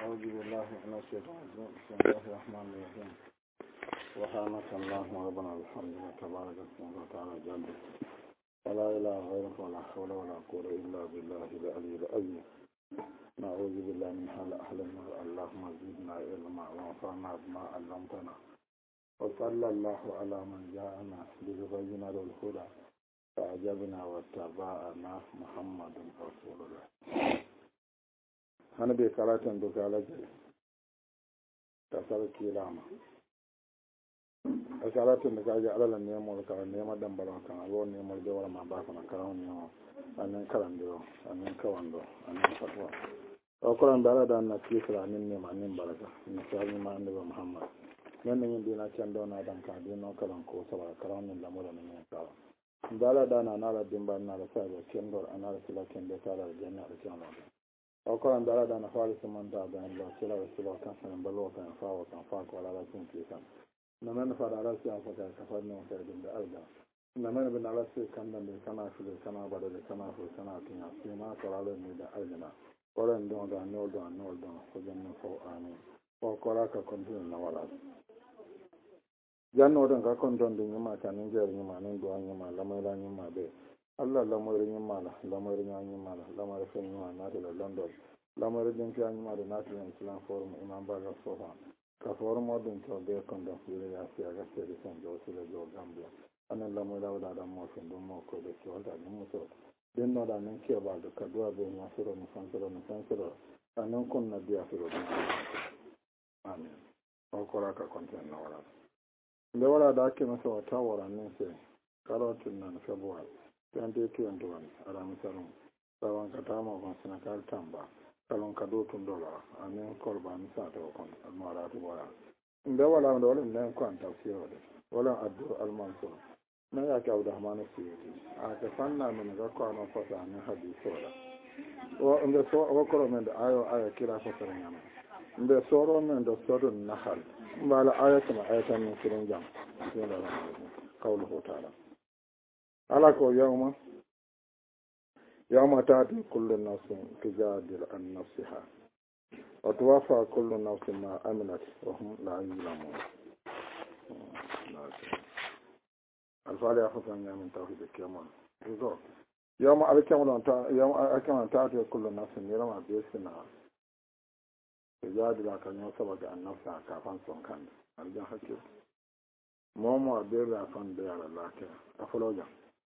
أعوذ بالله من الشيطان الرجيم بسم الله الرحمن الرحيم سبحانك اللهم ربنا الحمد لله تبارك اسمك وتعالى جدك ولا إله غيرك ولا حول ولا قوة إلا بالله العلي العظيم نعوذ بالله من حال أهل النار اللهم زدنا علما وانفعنا بما علمتنا وصلى الله على من جاءنا ليبين له الهدى فأجبنا واتبعنا محمد رسول الله hana bai karatun duka alaji kasar kilama a karatun da kaji alalan neman karan neman dambaran kan abuwan neman jawar ma ba kana karan neman annan karan da annan kawan da annan fatwa a kuran da da na kisra nin ne ma nin baraka ni sai ma annabi muhammad nan yin dina can da na dan ka dina karan ko saba karan nin lamu da ne ka dala da na na din ban na da sai da kendor ana da silakin da ta da janna da can وقال دارا دانا فارس من دا بين الله سلا وسلا كان سن بلو كان فاو كان فاق ولا لا كن كيسان نمن فار على سيا فكا كفر نو سيد دا أرجع نمن بن على سيا كان دم كنا فيل كنا بدل كنا فيل كنا كنا سيما كلا له ميدا أرجعنا قرن دون دا نول دون خدمن فو آمين وقال ككنتين نوالا جانو دون ككنتون دين ما كان نجار نما نندو نما لما نما به Allah lamarin yin mala lamarin yin mala lamarin fin yin mala da London lamarin din fi yin mala na tilan Islam forum imam baga sofa ka forum modin to be kon da fure ya fi ga sai da san da wasu da Gambia anan lamarin da mo fin don mo ko da ke wanda mun muso din no da nan ke ba da kadwa be ya sura mu san sura anan kun na biya sura amin ko kora ka konten na wala da wala da ake masa wata warannin sai karotin nan February 2021 aram salon sawan katama kon sinakal tamba salon kado tun dola anen korban sa to kon almaratu wala inda wala ndo wala nan kon tafsiro de wala addu almansur na ya ka da hamana siyati a ka fanna min ga ko no fata ne hadisi wala o inda so o ko men da ayo kira ko tare nyama inda soro men da soro nahal bala ayatun ayatan min kiran jam qawluhu ta'ala على كو يوم تأتي كل نفس تجادل عن نفسها وتوفى كل نفس ما عملت وهم لا يظلمون الفعل يخص من توحيد الكمال يوم أكمل تأتي كل نفس يوم بيسنا تجادل عن نفسها عن نفسها كافان سونكان الجن حكي مومو أبير عفان بيار الله أفلوجا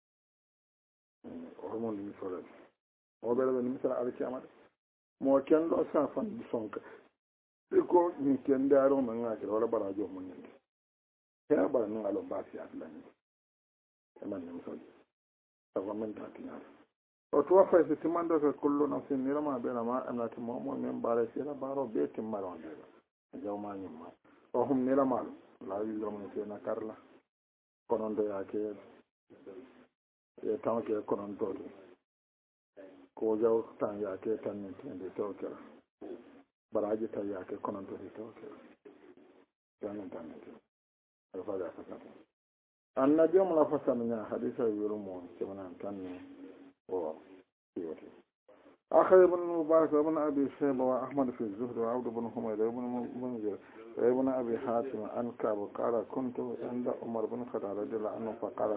hormone ni sore o bele ni misala alkiyama mo ken do sa fan di sonka ko ni ken daro man ngati wala barajo mun ni ya ba nan alo basi atlan e man ni misali tawa men ta tinya o to fa se timando ko kullu nafsin nirama be ma anati mo men bare sira baro be timmaron de jawma ni ma o hum nirama la yulum ni na karla konon do yake e tanke konon dole ko jaw tan yake tan ne tende toke baraji tan yake konon dole toke tan tan ne alfa da fata annabi mu la fasa min hadisa yurumu kemana tan ne o yoti akhir ibn mubarak ibn abi shayba wa ahmad fi az-zuhd wa abd ibn humayd ibn munzir ibn abi hatim an kab qala kuntu inda umar ibn khattab radiyallahu anhu fa qala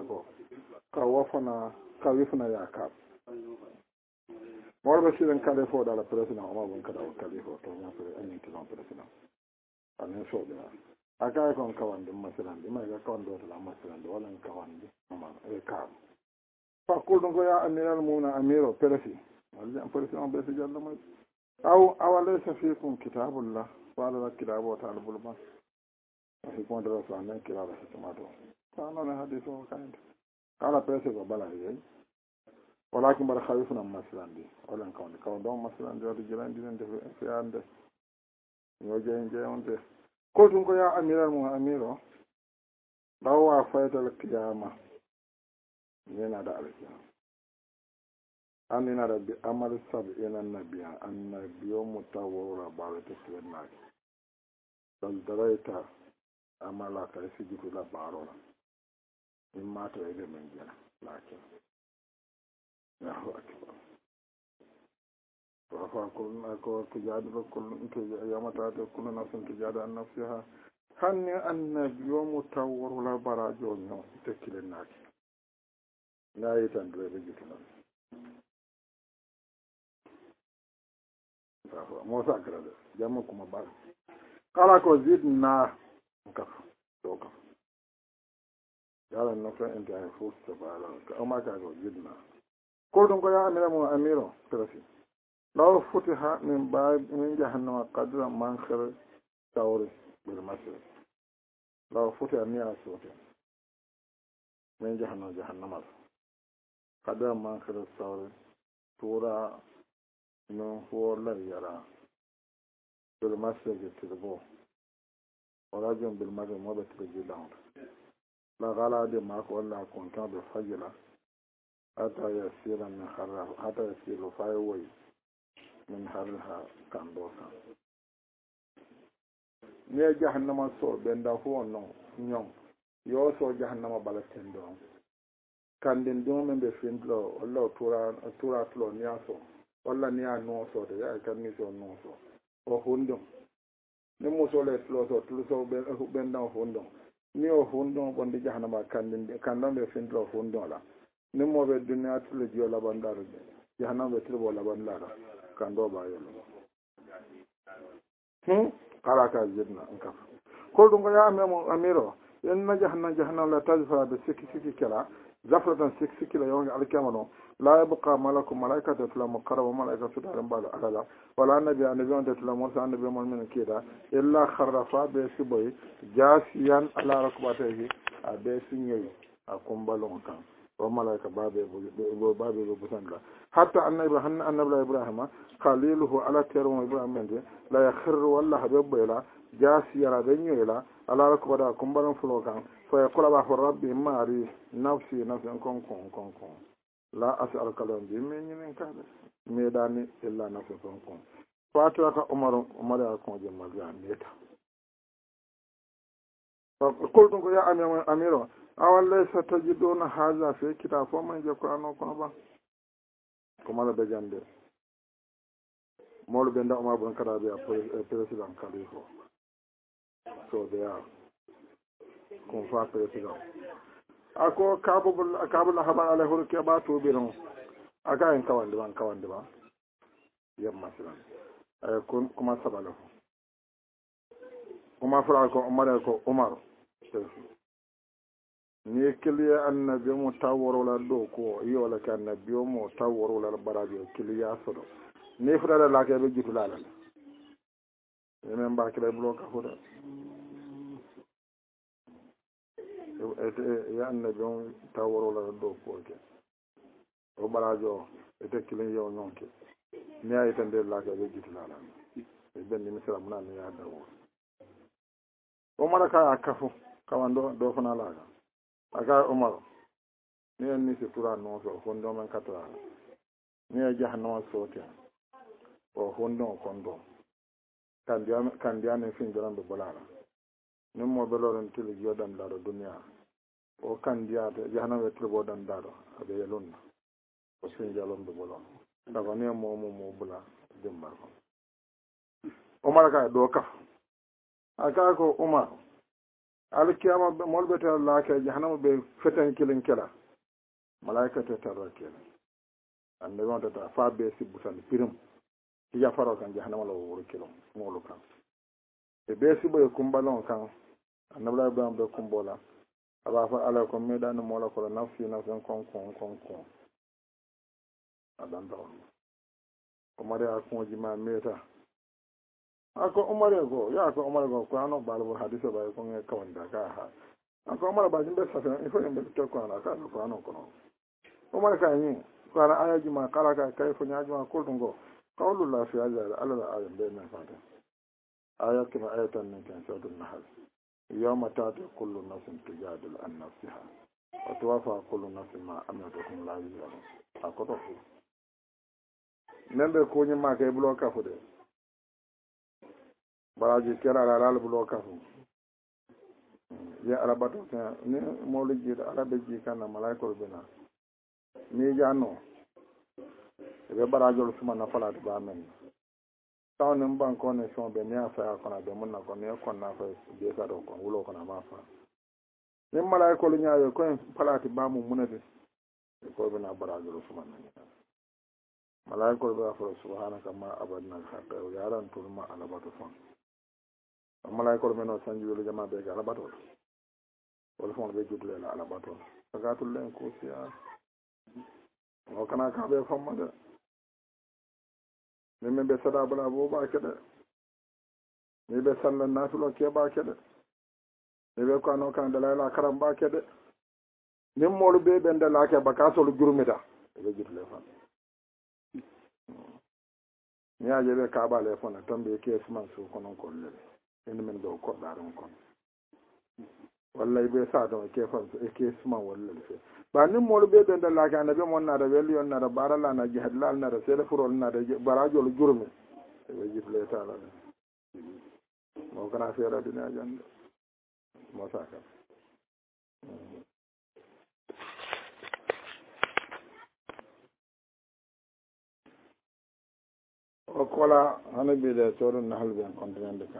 kawifna ya kab morbe siren kalifo da la president Omar bin Khattab kalifo to ya fere anin tilon president anin so da aka kon kawande masalan di mai ga kon do la masalan do wala kawande Omar e kab fa kullu go ya amiral mu'minin amiro president wala president be jalla mai awalaysa fikum kitabullah wala kitabu ta'ala bulma fi kon do so anan kitabu hikmato kana na hadithu kan kala pese ko bala yi walakin bar khawifuna maslan di wala kaw don maslan do jiran di den def fi ande yo je onde ko tun ko ya amiral mu amiro dawa faytal qiyama yana da alƙiyama annina rabbi amal sab'ina nabiyya annabiyyu mutawwira ba'da tuwanna dan daraita amala ka sijitu la barola in mata ya min jana lakin Allahu akbar ko tijadiro yamatade kullu nafsin tijada an nafsiha hanni annabi yomu tawworula barajo ño tekkilennaaki layitandrede jitinan mosa grade jamma kuma bar kala ko zidna kaf to kaf yala no fa ente ay fo to bala o ma ka ko zidna ko don ko ya amira mo amiro trasi law futiha min bab min jahannama qadra man khir tawri bil masir law futiha ni asote min jahannama qadra man khir tawri tura non fo la yara bil masir tilbo ورجل بالمرء مبت رجلهم لا غلا دي ماك ولا كنت بفجلة حتى يسير من خرها حتى يسير فايوي من خرها كان دوسا ني جهنم سو بندا هو نيوم يو سو جهنم بالتين دو كان دين دوم من بفندلو ولا تورا تلو نياسو ولا نيا نو سو دي يا كان ني سو نو سو او هوندو ni musole tloso ben dan fondo ni o fondo bonde jahanama kandam be findlo fondo la ni mo be dunya tlo jio la bandaro jahanama be tlo la bandara kando ba yelo kala ka jidna anka ko dum ko ya amiro en na jahannama la tajfa be sikki kala zafratan sikki la yawon alkamano لا يبقى ملك ملائكة تتلى مقرب وملائكة تتلى مبالغ على ولا نبي النبي تتلى موسى النبي من كده إلا خرفا بيسبوي جاسيا على ركبتيه أبيسني أقوم بالون كان وملائكة بابي بسند حتى النبي إبراهيم خليله على تيرم إبراهيم لا يخر والله بيبلا جاسيا على بنيولا على ركبتيه أقوم بالون فلوكان فيقول الله ربي ماري نفسي كون la asal kalam bi men kada medani illa na fon fatwa ka umar ya ko je maga meta ko to ko ya amiro awal laysa tajiduna hadha fi kitab fo man je qur'ano kono ba ko mala be jande mol be nda umar bon kada be president kalifo so they are kon fa president ako kabul habar ala hur ke ba to biron aka en kawande ba yamma silan ay kun kuma sabalo kuma fara ko umar ni kiliya annabi mu taworo la do ko yo la kan annabi mu taworo la barajo kiliya sodo ni fara la ke be jitulala men ba ke bloka hoda ya annabi on taworo la do ko ke o barajo ete kilin yo nonke ni ay tan de la ka be jitulala e ben ni misra mun na ya dawo o maraka akafu kawando do fana la aga umar ni en ni se tura no so fondo man katra ni ya jahannama sote o fondo kondo kandian fin joran do bolala ni mo beloron tili jodan daro dunya o kandiate jahannama tribo dan daro abe yelonna o fin jalon do bolon daga ni mo bula dimbar ko umar ka do kaf aka ko umar alkiyama molbete Allah ke jahannama be feten kilin kila malaikata tarrakela annabi on ta fa be sibutan pirim ya faro kan jahannama lo wuro kilo molu kan e be sibo e kumbalon kan annabi Ibrahim be kumbola aba fa ala ko medan mola ko nafsi kon adan dawo umar ya ko jima meta ako umar ko ano balbo hadise ba ko nge kawanda ka ha ako umar ba jimbe safa ifo yembe to ko ana ka ko ano ko umar ka ni ko ana ayaji ma kala ka kay fo nyaaji ma ko dungo qawlullah fi azal ala ayat be na fata ayat ma ayatan min kan suratul nahl yawma ta'ti kullu nafsin tujadilu an nafsiha wa tuwafa kullu nafsin ma amalatum la yuzlamun akoto nembe ko nyima kay bulo ka fo de baraji kera ala bulo kafu ya arabato ni mawliji arabe ji kana malaikol bina ni jano be barajol suma na falati ba men taw nem ban ko ne so be mi afa ko na be mun na ko ne ko na fa be ka do ko wulo ko na ma fa nem malaiko lu nyaayo ko falati ba mu munade ko be na barajol suma na malaiko be afro subhanaka ma abadna hatta ya ran tulma alabatu fon malaiko be no sanji welu jama be ga alabatu wala fon be judle la alabatu sagatul len ko siya o kana ka be famma de min be sada bala bo ba kede ni be sallan nasulo ke ba kede ni be ko no kan dalala karam ba kede nim molu be ben de la ke ba ka solo jurumita be judle fam ni aje be ka ba le fona tambe ke suman su konon ko le en men do ko daron kon wallahi be sa do ke fam ke suman wallahi fe ba nim molu be ben de la ka na be mon na da wel yon na da barala na jihad lal na da sele furol na da barajol jurumi be judle ta la mo kana fera dina jande mo saka o kola hanabi de toru na halbe kontinent kan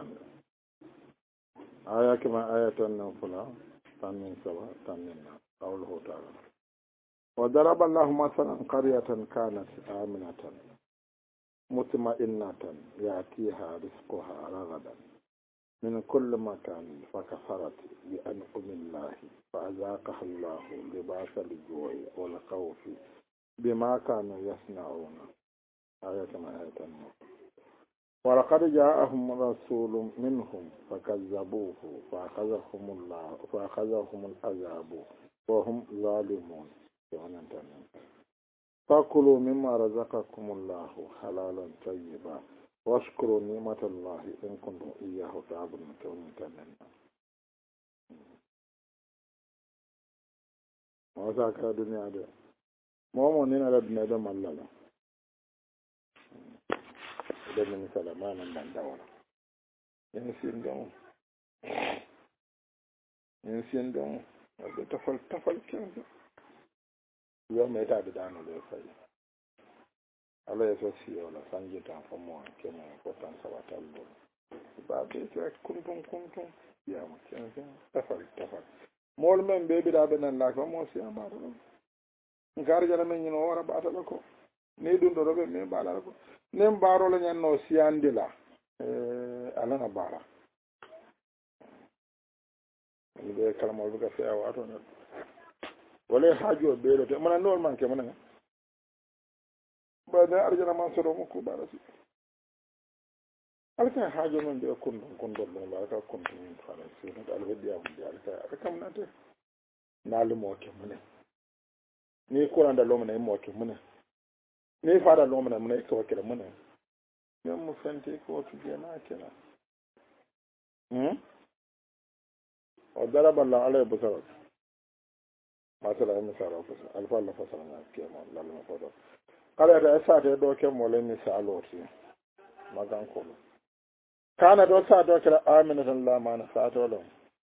aya kama ayatan na fula tanin saba tanin na qawluhu ta'ala wa daraba Allahu masalan qaryatan kanat aminatan mutma'innatan yatiha rizquha ragadan min kulli makan fakafarat bi an'ami Allahi fa'azaqaha Allahu libasa al-ju'i wal khawfi bima kanu yasna'una ayatan ayatan ولقد جاءهم رسول منهم فكذبوه فأخذهم العذاب وهم ظالمون فكلوا مما رزقكم الله حلالا طيبا واشكروا نعمة الله إن كنتم إياه تعبدون وذاك الدنيا ده مو نينا الدنيا ده مللا من سلمان من دورة ينسين دون تفل كنز يوم يتعد دانو لي فاي الله يسوسي ولا سانجيتا فمو كما يقوتان سوات الله بابي سيك كنتم يا مكينز تفل مول من بيبي دابنا لاك فمو سيام بارو نكارجانا من ينو ورا باتلكو ni dun do be me bala ko nem baro la nyanno siandila ala na bara ni be kala mo be ka fe awato na wala hajo be do te man no man ke man ba da arjana man so do mo ko bara si alka hajo man be kundo la ka kundo ni fara si no albe dia mo dia alka kam na te na lu mo ke man ni ko randa lo man mo ke man ni fada lomana mun ko kira mun ne mu fante ko tuje na kira o daraba Allah alai busara masala misala ko alfa Allah fasala na ke mo lalu ko do kala da sa ta do ke mo le misalo ti magan ko kana do sa do kira aminatan la mana sa to lo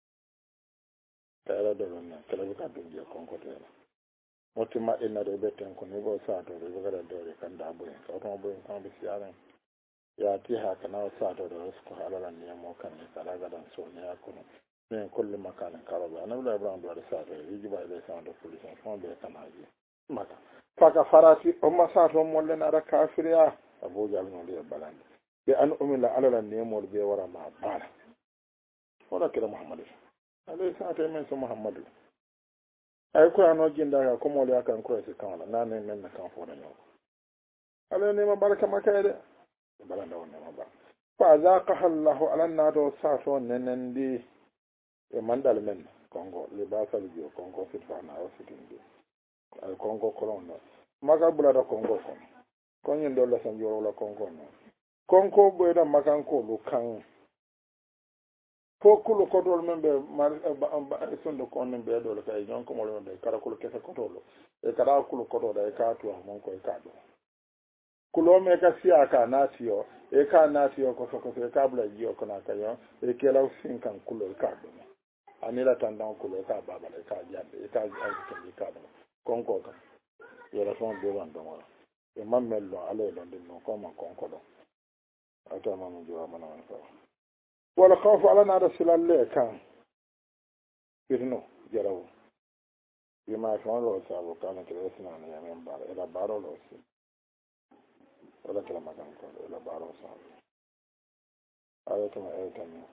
ta era do na kala ka dunje kon ko tela motima ina do beten ko ne go sa to do ga do kan da bu ko to bu kan bi siaran ya ti ha kana sa to do ko halalan ne mo kan ne kala ga dan so ne akuno ne kullu makana karaba na bla ibrahim do sa to yi ba ile sa do police fon be kana ji maka faka farati o ma sa to mo le na ra kafiriya abu jal no le balan bi an umila alalan ne mo be wara ma bala wala kira muhammadu alayhi salatu min su muhammadu ay ko ano jinda ga ko mo le akan ko se kan na ne men na kan fo da nyo ala ne ma baraka makayde bala da wonna ma ba fa zaqaha Allah ala na do sa to nenen di e mandal men kongo le ba sal jo kongo fit fa na o sitinde ay kongo kolon no maga bula da kongo kon yin do la san joro la kongo no kongo boy da makan ko lu kan fokkulo kotol men ɓe sonde konnen ɓe ɗo le kay ñon ko moɗon ɓe kala kulo kese kotolo e kada kulo kotoɗa e ka tuwa mon koye ka ɗo kulo me ka siya ka naatiyo e ka naatiyo ko sokoso e ka bula jiyo kona kayo e kelaw sin kan kulo e ka ɗomo anila tan dan kulo e ka babala e ka jande e ka alkitendi ka ɗomo konko kam yela son ɓewan ɗomora e mammello alay ɗon ɗin no koma konko ɗon atamama jowa mana on fa wala khawfu ala naɗa silalle kan firno jarawo bima fawlo sabo kana kala sinana yamen bara ila baro lo si wala kala makan ko ila baro sabo ayatu ma ayatan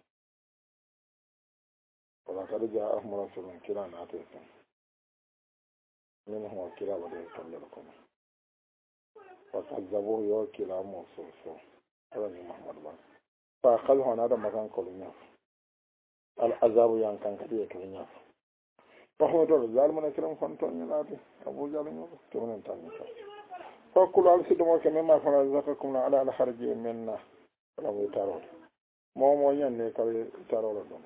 wala kada ja ahmara sulun kila na atesa min huwa kila wala kallal kuma wa kazzabu yo kila mo so wala ni muhammad ba fa khal hona da makan ko nya al azabu yan kan kadi to nya فهو الظالم كلام فانتون ينادي أبو جالين كمان تاني فكل على سيدنا كمان ما فعل ذكركم على الخارج منا لو يتارون مو يعني كل يتارون لهم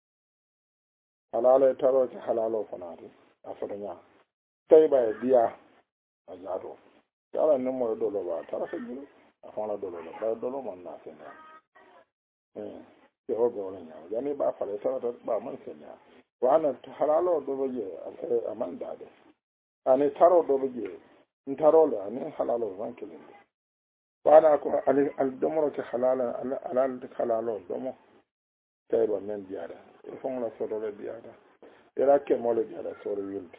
على يتارون حلال فنادي أفرنيا تيبا ديا أجادو يلا نمو دولو با ترى سجلو أفعل دولو دولو من ناسنا يهو بيولين يعني بافعل ترى بامن سنيا وأنا حلالو دوبجي أمان داده أنا تارو دوبجي نتارو له أنا حلالو ما كلين وأنا أكو الدمرة حلال حلالو دمو تيرو من ديارة يفون لا سورة ديارة يراك مول ديارة سورة يلد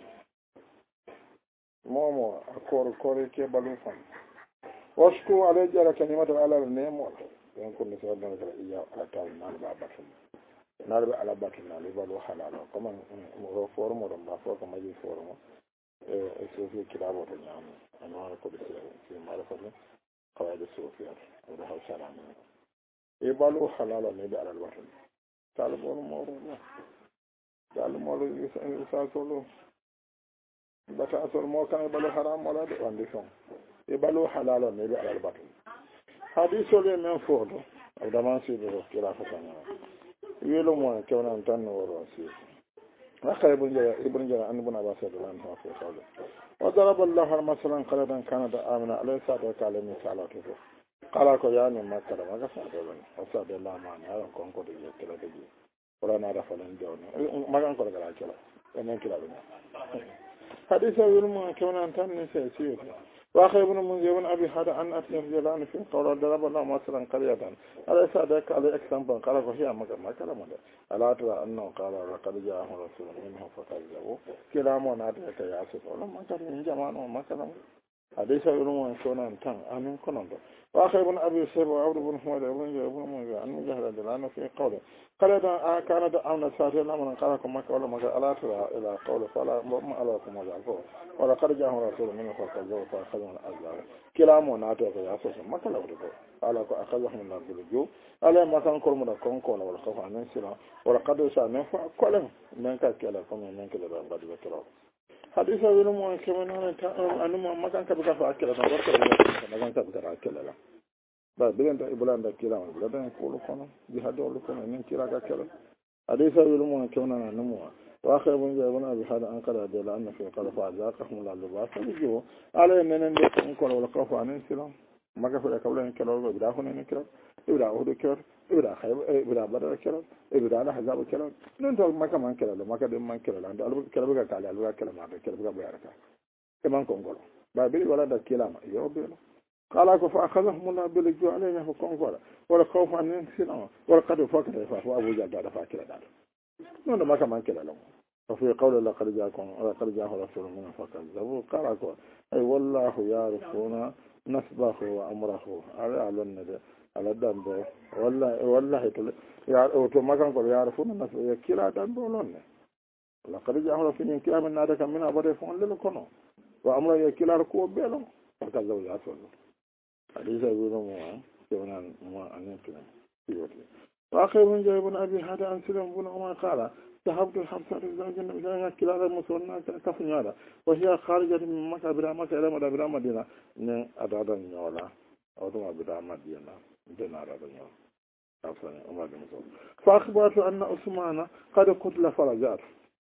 مومو أكور كوري كبالو فن واشكو على جارة كلمة على النيمول يمكن نسألنا كلا إياه أتاو نال بابا نالب على باتنا لبالو حلالا كما مرو فورم ورم بافو كما يجي فورم السوفي كتابه تنعم أنواع كل شيء في معرفة قواعد السوفيات وده حوشان يبالو حلالا نبي على الباتن طالبون مورو طالب مورو يساسولو بتأثر مو كان يبالو حرام ولا وانديشون يبالو حلالا نبي على الباتن حديث لي من فوضو أبدا سيدو كلافة تنعم يلو مو كنا نتن وراسي أخي ابن جرى أن ابن عباس رضي الله عنه في قوله وضرب الله مثلا قرية كانت آمنة عليه الصلاة والسلام مثالاته قال لك يا من مكة ما قصد وصاد الله معنا هذا كونكو دي كلا دي ولا نعرف لن جون ما كان كلا كلا كلا أنا كلا بنا حديث يلو كنا نتن نسيسيه وأخي ابن منذر بن أبي هذا أن أتي رضي الله عنه في قول ضرب الله مثلا قرية على سادك على إكسام قال وهي ما كلام ألا ترى أنه قال لقد جاءه رسول منه فكذبوا كلام ونادك يا أسف ولما كان جماعة ما كلام حديث يلوم كنا نتن أمين كنا وأخي ابن أبي سيب وعبد بن حميد ابن منذر أن مجاهد رضي الله عنه في قوله قال كانت أمن ساتي لمن قالكم مكة ولا مكة ألا ترى إلى قوله فلا ما ألاكم وجعلكم ولقد جاءه رسول منه فكذبوا فأخذهم الأذاب كلام ونادك يا أسف ما كلام قال أخذهم الله بالجو على ما كان كل من كون ولا خوف عن سلا ولقد سأنا فكل من كلا كم من كلا بعد ذكره حديث يقولون كمان أنا ما كان كبكة فأكله ما كان كبكة أكله لا بس بين إبلان ده كلا إبلان يقولوا كنا بهذا يقولوا كنا من كلا كلا حديث يقولون كمان أنا مو وآخر من جابنا بهذا أنقذ دل أن في قال فأذاقهم الله لباس الجوع على أن ندخل كل ولا خوف عن سلا ما كفر كولا كلا ولا بداخل كلا إبدا أهود كلا إبدا خيب إبدا بدر كلا إبدا على حزاب كلا ننتظر ما كمان كلا ما كده ما كلا عند ألو كلا بقى كلا ألو كلا ما كلا بقى بيارك كمان كونغول بابي ولا ده كلا ما يوبيله قال أكو فأخذهم الله بالجوع علينا فكونغول ولا خوف عن سلا ولا قد فكر فأبو جال ده فاكر ده نون ما كمان كلا لهم وفي قول لقد جاءه رسول من فكذبوا قال أكو أي والله يعرفون نسبه وأمره على الندى على الدم والله ما كان قال يعرفون نسبه كلا دم بولون لقد جاءه رسول كلا من نادك من أبدا فون للكنو وأمره يكلا ركوب بيلو فكذبوا يا رسول حديث يقولون كنا ما أنكنا وآخر من جاء ابن أبي هذا عن سلم بن عمر قال ذهبت الحمسة الزوج النبي كلا المسلمين كفن هذا وهي خارجة من مكة بلا مكة إلى بلا مدينة من أدادا نيولا أو ثم بلا مدينة من أدادا نيولا أفضل عمر بن مسعود فأخبرت أن عثمان قد قتل فرجات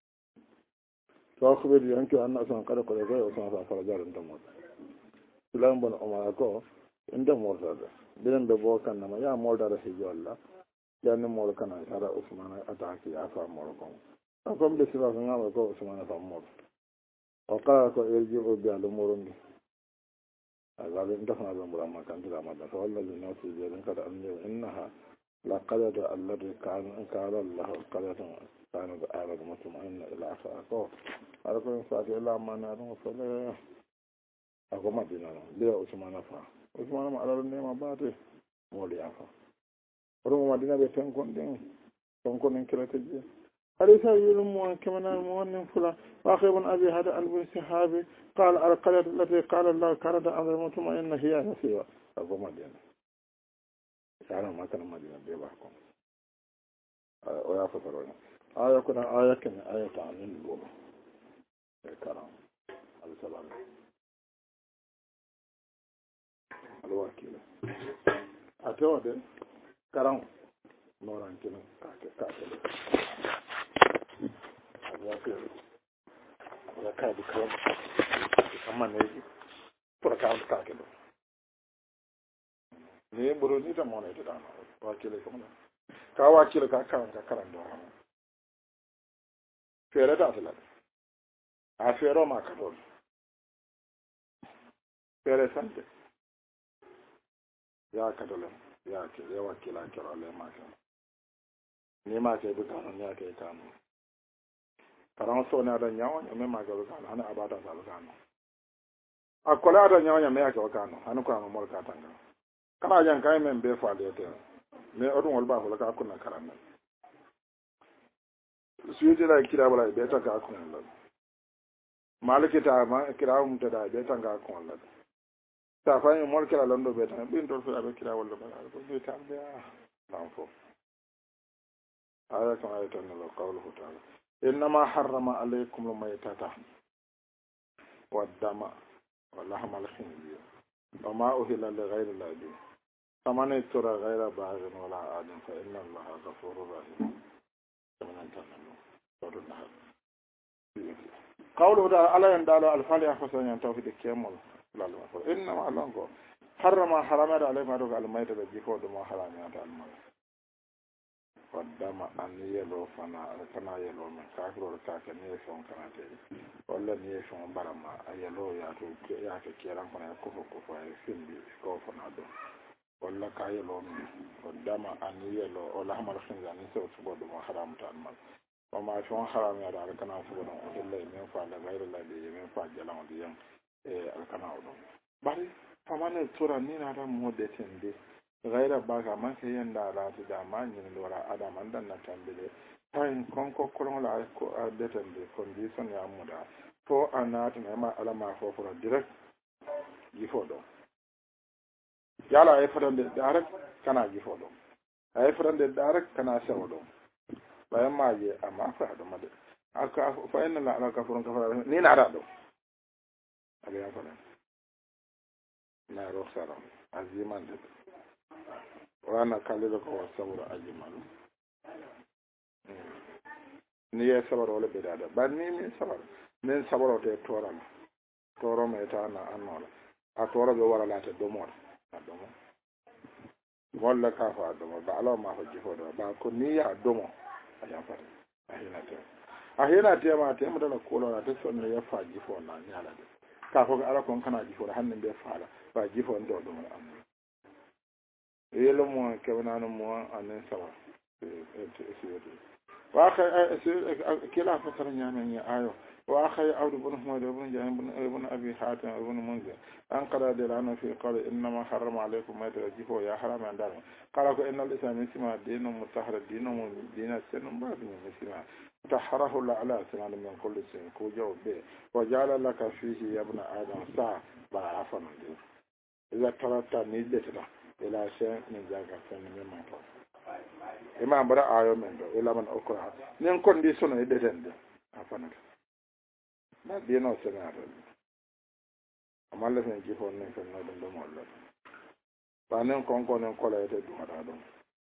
فأخبرت أن عثمان قد قتل عثمان فرجات أنت موت سلم بن عمر أكو أنت موت هذا بلن ببوكا نما يا موت هذا سيجوا الله يعني مول كان هذا عثمان أتاكي أفا مولكم أقوم بسبب أن عثمان أفا مول وقال لك يرجع بأل مورني قال دفنا بمرا ما كان تلا ما دفع والذي نفسي بيدن قد أنجو إنها لقدر الذي كان قال الله قدر كان بآلة مطمئن إلى عفاقه أركو فاتي إلا ما نارون فلا أقوم مدينة ليه عثمان فا عثمان ما على النعمة باتي مولي عفا ورمو مدينة تنكون كلا تجي أليس يلمون كمن المؤمن فلا وأخي بن أبي هذا ألبن سحابي قال القرية التي قال الله كانت أمر مطمئنة هي نسيوة أقوم مدينة يعني ما كان مدينة بيباكم ويا فترون آية كنا آية كنا آية تعليم الأولى الكرام السلام الوكيل أتوه كرام نوران كنا كاكل الوكيل وكاد كرام كمان نيجي فركان كاكل ni buru ni ta mona ita dana wakile kuma ka wakile ka karan da fere da asala a fere ma ka don fere sante ya ka dole ya ke ya wakila kira le ma ka ni ma ke buka nan ya ke kanu karan so na da nyawo ne ma ga buka nan abata sa buka nan akola da nyawo ne me ya ke buka nan an ko an mol ka tanga kala jan kay men be faade te me odun wal ba ko ka kunna karan nan suite la kira bala be ta ka kunna la maliki ta ma kira um ta da be ta ka kunna la ta fa ni mol kira londo be ta bin to fa be kira wala ba ko be ta be nan fo aya kan ayatan la qawluhu ta'ala innama harrama alaykum al-maytata wad-dama wa lahma al-khinzir wa ma uhilla li ghayri Allah فمن اضطر غير باغ ولا عاد فإن الله غفور رحيم قوله تعالى ألا يندال الفالي أخوصان ينتو في الكيمول إنما لنكو حرم حرامات عليكم أدوك الميت الجيفو دمو حرامات الميت والدم أن يلو فنا يلو من كاكرو الكاكا نيشون كناتي ولا نيشون برما يلو ياتو كيران كنا يكفو كفو يسمبي كوفنا دو ولا كايلو والدم أن يلو ولا هم الخنزان يسوي سبود ما حرام تعمل وما شون حرام يا دار كنا سبود إلا من فعل غير الذي من فعل جلام ديان الكنا ودم باري فمن ترى نين هذا مودتين دي غير باغا ما كيان دارا تدا ما نين ولا أدم عندنا تنبلي فين كونكو كلون لا دتن دي كونديشن يا مودا فو أنات ما على ما فو فور ديريكت يفودو yala ay fadande direct kana gifo ɗum ay fadande direct kana sewo ɗum bayan maje amma fa do made aka fa inna la ala kafurun kafara ni na da ɗum aga ya fada na roxara aziman de wana kalida ko sabura ajiman ni ye sabaro le bedada ban ni min sabaro te toral toro me ta na anola a toro be wala lata do mor adomo walla ka fa adomo ba ala ma fa jifo do ba ko ni ya adomo aya fa ahina te ma te mudala ko la te sonne ya fa jifo na nyala de ka ko ala kon kana jifo hannde be faala ba jifo ndo do am yelo mo kewnano mo anen sawa wa kila fa tara nyamen ya ayo وأخي عبد بن حميد بن جابر بن أبي حاتم بن منذر أن قال دلنا في قال إنما حرم عليكم ما تجفوا يا حرام عندنا قال إن الإسلام اسمه دين مطهر دين سن بعد من اسمه طهره الله على سنان من كل سن كوجو به وجعل لك فيه يا ابن آدم ساعة بعرفنا إذا تركت نيدتنا إلى شيء من ذاك فن مما تقول إمام برا آيو من دو إلى من أكره نين كونديشن يدتند أفنى na dino senare amalla sen jifo nen fen no dum molla ba nen konko nen kola ete dum ada dum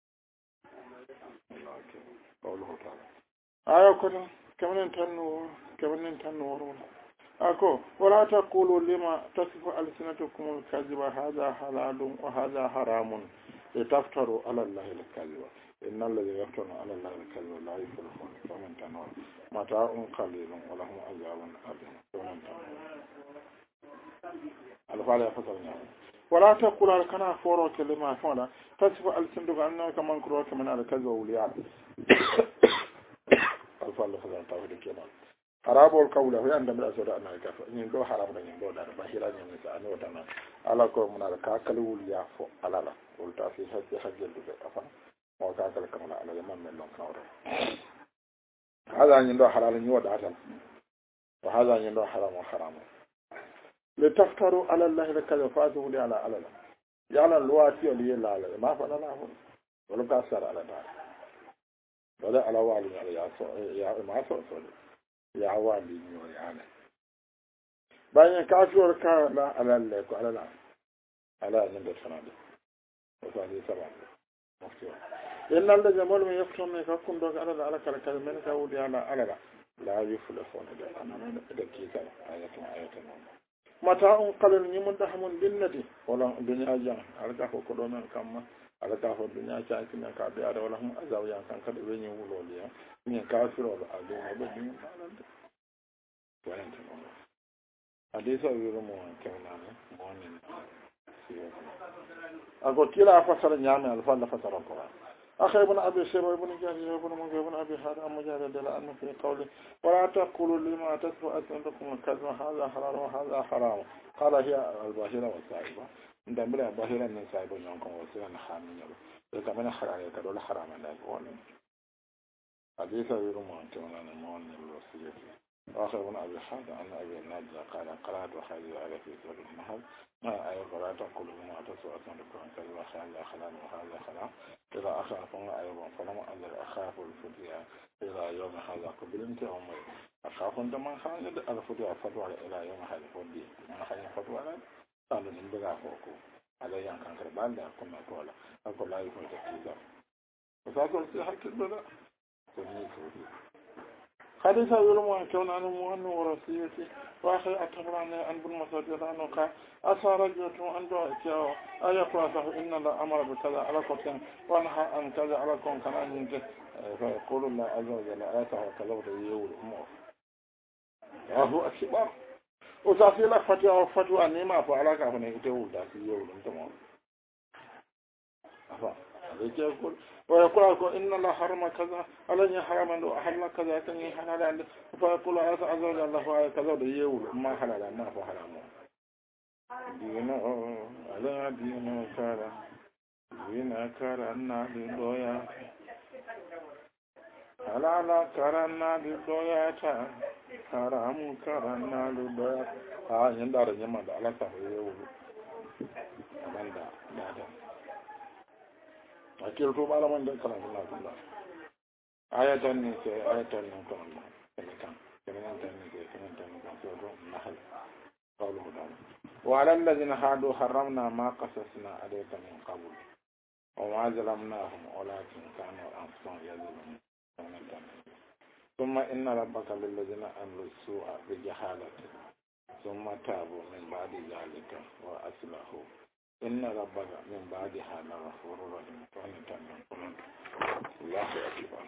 okay qawluhu ta'ala ayo kono kamanen tanno woro ako wala taqulu lima tasifu alsinatukum alkaziba hadha halalun wa hadha haramun litaftaru ala allahi alkaziba إن الذي يفتن على الله الكذب لا يفلحون فمن تنور متاع قليل ولهم عذاب أليم فمن تنور alfaala fasal ñaama wala taqula kana foro kelima fola tasifu alsindugo annaka mankuro ke man ala kazo wuliyaɗa alfaala fasal tawde kemal harabol kawla ho yanda mbiɗa soda annayi gafa ñin ɗo haramta ñin ɗo ɗaɗa bahirañini sa ani wotana ala ko mun ala kakali wuliya fo alala wolta fi hajjeldude afa mo kakale kamala alala mammen lon kawra hada ñin ɗo halala ñi waɗa tan wa hada ñin ɗo haramo haramo le taftaru ala allahi le kazo fatu wuli ala alala yalan luwati oli yella ala ma fa alala ho wala ka sara ala ta wala ala wali ala ya so ya ma so so ya wali ñoo yaane bañe kafior ka la ala le ko ala la ala ñinde fanade o fa di sabab mofti en alda jamol mi yeftonne ka kundo ka ala ala kala kala men ka wudi ala ala la yuflafuna de anana de kita ayatan mata on qalil ñimun dahamun binnati wala dunya jang alka ko ko do men kamma alaka ko dunya caaki men ka be ada wala hum azaw ya kan kada be ñi wulol ya ñi kafiro ala be ñi falande walante non hadisa wiru mo kewnane mo nen ako kila fasara ñaame al falla fasara ko أخي ابن أبي شيبة ابن جارية ابن منذر ابن أبي حاتم مجاهد أنه في قوله ولا تقولوا لما تصف ألسنتكم الكذب هذا حلال وهذا حرام قال هي الباهرة والسائبة عند بلا باهرة من سائبة يومكم وسيلة حامية إذا من حرام يكدول حرام لا يقول حديث يرمى كمان المؤمن الوصية وآخر ابن أبي حاتم أن أبي النجى قال قرأت وخالد على في سورة النحل ما أي ولا تقولوا لما تصف ألسنتكم الكذب هذا حلال وهذا حرام إذا أخافنا أيضا فلما أجل أخاف الفتية إلى يوم هذا قبلنت أمي أخاف أنت من خانج الفتية فتوى إلى يوم هذا قبلي من خانج فتوى قالوا من بقى فوقه على يوم كان كربان لا كنا قولا أقول لا يكون تكيزا وسأقول سيحة كذبنا سنين فتية حديث يرمى كون عن المؤمن ورسيته وأخي أتبرعني أن بالمساجد أنك أسى رجلة أن دعيته أيقول إن الله أمر بكذا على قتل ونهى عن كذا على كون كان أنت فيقول الله عز وجل آياته وكذا وتيول الأمور وهو أكبر وتعطي لك فتوى أنيما فعلك أفنى يتول ذاك يول أنت يقول ويقول إن الله حرم كذا ألن حرم أن أحل كذا كان حلال عنده فيقول عز وجل الله كذا يقول ما حلال ما فحرام دينه على دينه كذا دين كرنا للدويا على كرنا للدويا حرام كرنا للدويا يندار يمد على يقول من دا akil to bala man da kana Allah ayatan ni ke ayatan ni ko Allah kenan tan ni ke kenan tan ni ko do nahal qawlu ta'ala wa 'ala alladhina hadu harramna ma qasasna alayka min qabl wa ma zalamnahum walakin kanu anfusahum yazlimun thumma inna rabbaka lil ladhina amilu su'a bi jahalati thumma tabu min ba'di dhalika wa aslahu إن ربك من بعدها لغفور رحيم فأنت من قلت الله أكبر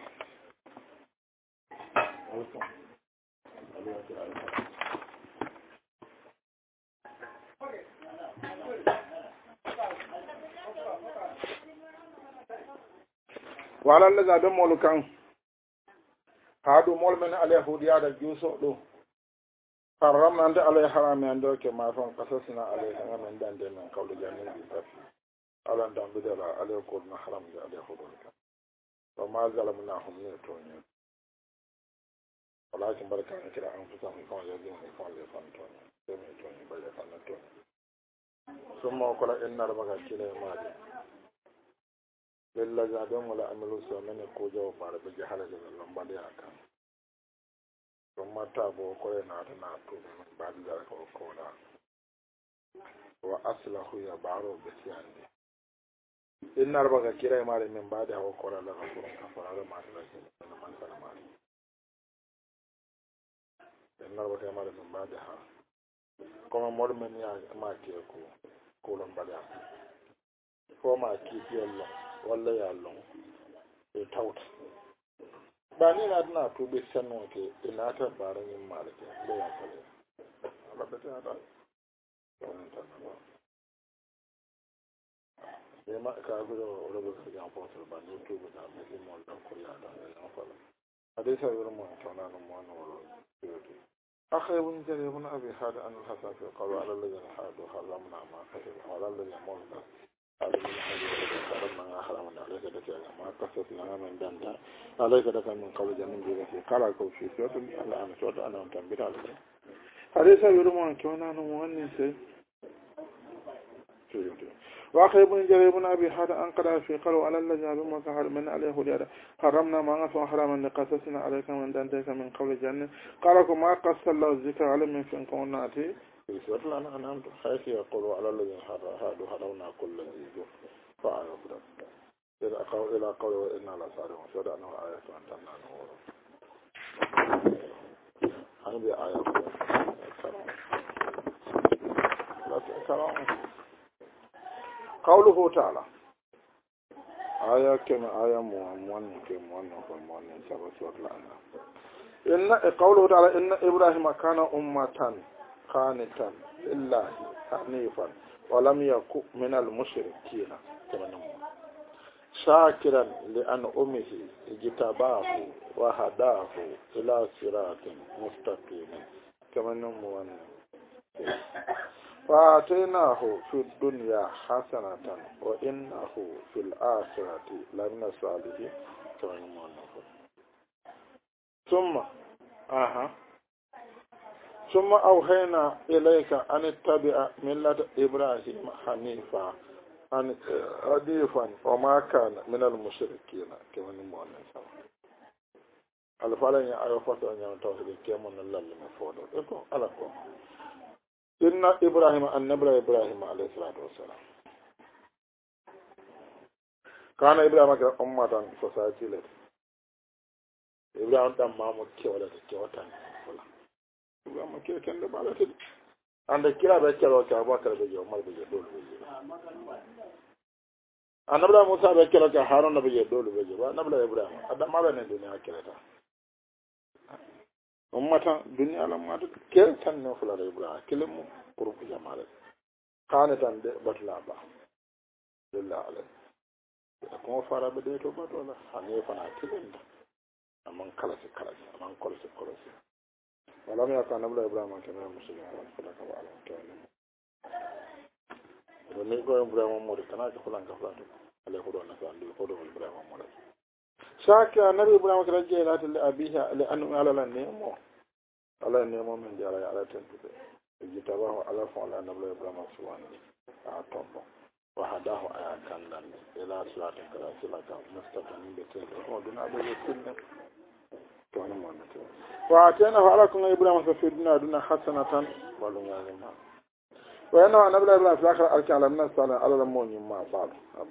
وعلى الذي أدم مولكان هادو مول من عليه هوديا الجوسو دو حرمنا أنت عليه حرام عندك ما فهم قصصنا عليه من دان من قول جانين بفرق على أن بدل عليه قولنا حرام عليه خلوك وما ظلمناهم نيتون ولكن بركة كلا أنفسهم كون يزيون كون يفنتون سميتون بيفنتون ثم قال إن ربك كلا مالي لله زادهم ولا أملوا سومن كوجا وفار بجهالة اللهم كان ثم تابوا قلنا تناتوا من بعد ذلك وقولا وأصلحوا يبعروا بسيانه إن ربك كلا مالي من بعدها وقولا لغفور كفر هذا ما تلاشي من سلماني إن ربك مالي من بعدها كما مول من ما كيكو كولن بعدها فما كيكي الله ولا يالله يتوت bani na dina to be sanu ke ina ta baran yin malaka da ya kare Allah ta ta ma ka gudu wani ga kan fotar ba ne to da mai mu dan kuriya da ya fara hadisa wurin mu tauna nan mu wannan wurin أخي ابن جرير بن أبي حاد أن الحسن في قالوا على الذين حادوا حرمنا ما كتب وعلى الذين مولنا على الذين حادوا حرمنا حرمنا عليك دكا ما قصصنا من دندا عليك دكا من قبل جنن بيغتي قال كو في سورة الآن سورة أنا تنبيت عليك حديث يرمون كونا نموان سي وأخي ابن جرير بن أبي حاد أن قال في قالوا على الذين بمكة من عليه هدى حرمنا ما غفوا حراما لقصصنا عليك من دندك من قبل جنة قالكم ما قص الله الذكر على من فين كوناتي في سورة أنا أنعمت حيث يقولوا على الذين هادوا حرمنا كل ذي جوف فعلوا بذلك إلى قول وإنا لصادقون سورة أنه آية أن تنال نور أنا بآية كلام قوله تعالى آية كما آية مؤمن سبع سورة الأنعام إن قوله تعالى إن إبراهيم كان أمة قانتا لله حنيفا ولم يكن من المشركين كما نقول شاكرا لأن أمه اجتباه وهداه إلى صراط مستقيم كما نقول فآتيناه في الدنيا حسنة وإنه في الآخرة لمن الصالحين كما نقول ثم أوحينا إليك أن اتبع ملة إبراهيم حنيفا وما كان من المشركين كما نقول الفعل يعرفت أن ينتهي كما نقول مفوضا يقول ألكم إن إبراهيم النبي إبراهيم عليه الصلاة والسلام كان إبراهيم أمة society led Ibrahim dan mamu kewala da kewata ne kula Ibrahim ke kan da bala ta an da kira da kira ka ba ka da yau mar da dole ne annabi Musa da kira ka Harun da bai dole bai ba annabi Ibrahim adam ma ba ne duniya kira ta ummatan duniya lam ma ke tan ne kula da Ibrahim kilimu kurbu jama'a kana tan da batla ba lillahi alaihi kuma fara ba da to ba to la hanifa na kilin da amman kalasi amman kolasi wala me aka nabla Ibrahim kan na musulmi wala ka ba ala to ne ne ko Ibrahim mo de kana ka fulan ka fulan ale ko do na ka andi ko do Ibrahim mo de shaka nabi Ibrahim ka rajje la til abiha li an ala la ne mo min jara ala tan de jitabahu ala fa ala nabla Ibrahim subhanahu a tobo wa hadahu ayakan lan ila siratin kala silaka mustaqim bi tin ko duna be tin وآتينا فعلكم إبراهيم في الدنيا دون حسنة ولنعلم وإنه نبلا إبراهيم في الآخر أركع على الناس على الموني ما بعد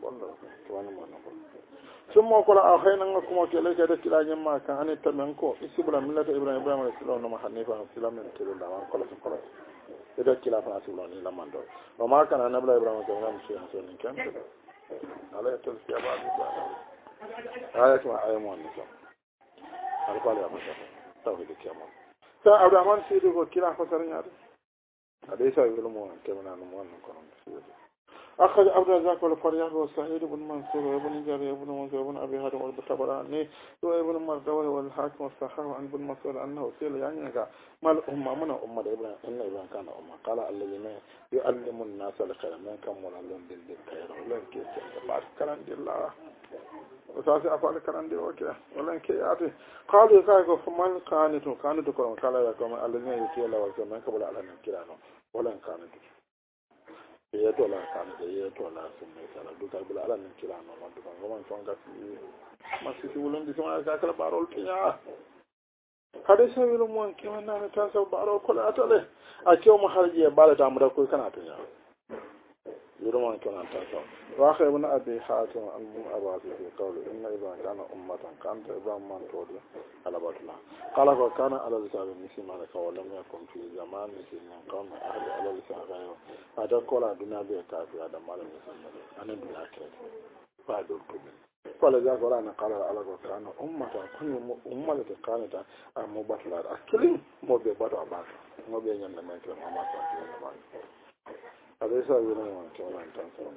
ثم قال آخرين أنكم وكيلك يدكلا جماعة كان يتبنكو إسبلا ملة إبراهيم الإسلام نما حنيفا الإسلام من كل الله وقال سبحانه يدكلا فنسبلا إلى من دور وما كان نبلا إبراهيم كان مسيح سنين كان على يتلسي أبعاد آية ما آية مؤنسة alƙali a masa tauhidi kiyama ta Abraham sai da ko kira fasarin ya da dai sai ilmu kemana nan wannan konon أخذ عبد الرزاق والفرياق وسعيد بن منصور وابن جرير وابن منصور وابن أبي هرم والطبراني وابن مردوي والحاكم والصحاح عن ابن مسعود أنه سئل يعني ما الأمة من أمة إبراهيم إن إبراهيم كان أمة قال الذين يعلم الناس الخير من كم ولا لون بالخير ولن كيف بعد كلام الله وساسي أفعل كلام دي وكذا ولن كياتي قالوا كايكو فمن كانت كلام قال لكم الذين يتي الله وكما قبل على الكلام ولن كانت yeto la kan de yeto la summe sala du kal bula ala nin kila no man du kan man fonga fi masiti wulen di sama ka kala barol tinya hade sawilu mon ke man na ta sa barol ko la tale a kew mo harje bala ta mu da ko kana tinya yuro mon kana ta sa wa khaybun abi hatim an abasi fi qawli inna idha kana ummatan kanta idha man tawdi ala batla qala ko kana ala lisabi misima la kawalam yakun fi zaman min qawmi ahli ala lisabi ada kola duna be ka fi ada malam musamman anan duna ke fa do ko kola ja kola na qala ala ko kana ummatan kun ummata ta kana ta amma batla akilin mo be bado abata mo be nyan na mai to amma ta ba أليس يرمون كما تنسون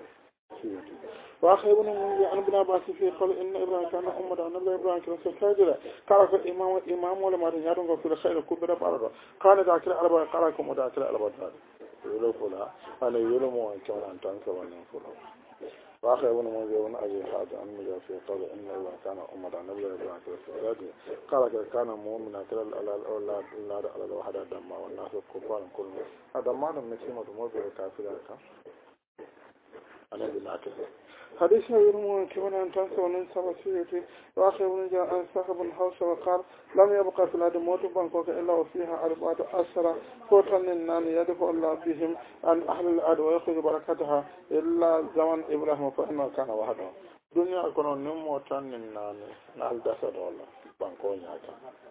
وأخي ابن المنذر عن ابن عباس في قال إن إبراهيم كان أمة أن إبراهيم كان سكاجرا قال الإمام ولا ما يدعون في الخير كبر بارد قال ذاكر أربعة قالكم ذاكر أربعة يقولوا فلا أنا يرمون كما تنسون فلا وأخي ابن المنذر عن أبي حاتم عن مجاهد في قال إن إبراهيم كان أمة أن إبراهيم كان سكاجرا قال كان مؤمنا كلا الأولاد على الوحدة دم والناس كفار كلهم هذا ما نمسيما تموت الكافرين أنا بناكل حديث يرمون كمان أن تنسوا من سبسيتي وآخر من جاء أن صاحب الحوش وقال لم يبقى في الأرض موت بانكوك إلا وفيها 14 فوتا النان يدفع الله بهم عن أهل الأرض ويخرج بركتها إلا زمن إبراهيم فإنه كان وحده دنيا كنا نموتا النان نال دسد الله بانكو نياتا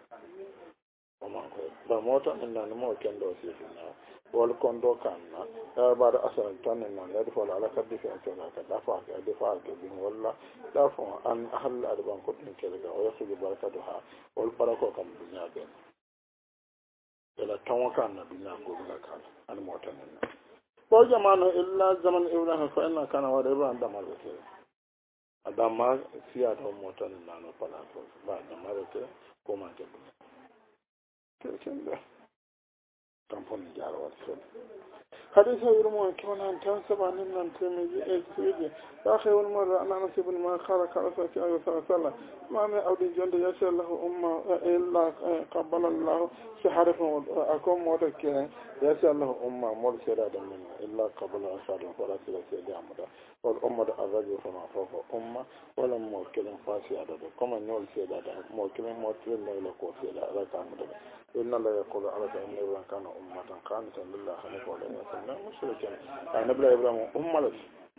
بموتا النان مو كندو سيفنا والكوندو كان بعد أصلا تاني يدفع على كده في أنتنا دفع كبير ولا دفع عن أهل الأربعين كتير كذا ويخرج بركتها والبركة كم الدنيا بين إلى توكان الدنيا كلها كان أنا موتنا وجمعنا إلا زمن إبراهيم فإن كان وربا عندما ذكر عندما سيادة موتنا نانو فلاتو بعد ما ذكر كما تبين كذا تنفون جار والسود حديث يرمون كمان أن تنسب عن من تلميذ السيد أخي والمرة أن أنس بن ما خالق رسول الله صلى الله عليه وسلم ما من أودي جند يسأل له أمة إلا قبل الله شهادة أكون موتك يسأل له أمة مول سيادة منه إلا قبل أشهد ولا سيادة عمدا والأمة الرجل فما فوق أمة ولا موكل فاسي عدد كما نول سيادة موكل موكل لا يلقوا سيادة رك عمدا إن الله يقول على أن إبراهيم كان أمة قانتا لله حنيفا ولم يكن مشركا أن إبراهيم أمة لك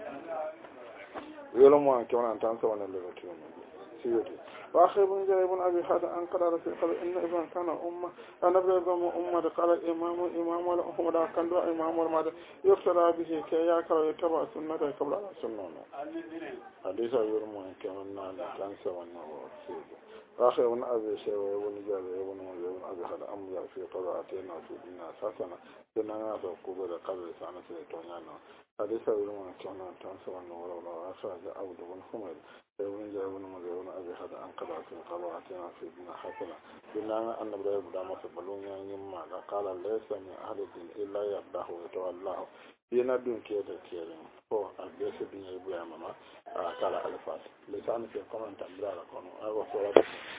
يلوم أن كمان أن تنسى وأن اللي بتيوم سيدي وآخر بن جاي بن أبي حاتم أن قال رسول قال إن إبراهيم كان أمة أن إبراهيم أمة قال إمام ولا أمة كان دعاء إمام ولا يقتدى به كي يأكل ويتبع سنة قبل السنة حديث يلوم أن كمان أن تنسى وأن سيدي آخر بن أبي شيبة وابن جابر وابن منذر وابن أبي حاتم أمر في قضاءتين في الدنيا حسنة لأننا سأقوم بقبل سنة سنتونيانا حديث يلوم أن كان تنسى وأن ولا أخرج عبد بن حميد وابن جابر وابن منذر وابن أبي حاتم أن قضاء في قضاءتين في الدنيا حسنة لأننا أن إبراهيم دام سبلون يما قال ليس من أهل الدين إلا يرضاه ويتولاه ينا دون كيدا كيرين هو أبيس الدنيا إبراهيم ما قال ألفات لسان في كمان تبرع لكونه أو صورة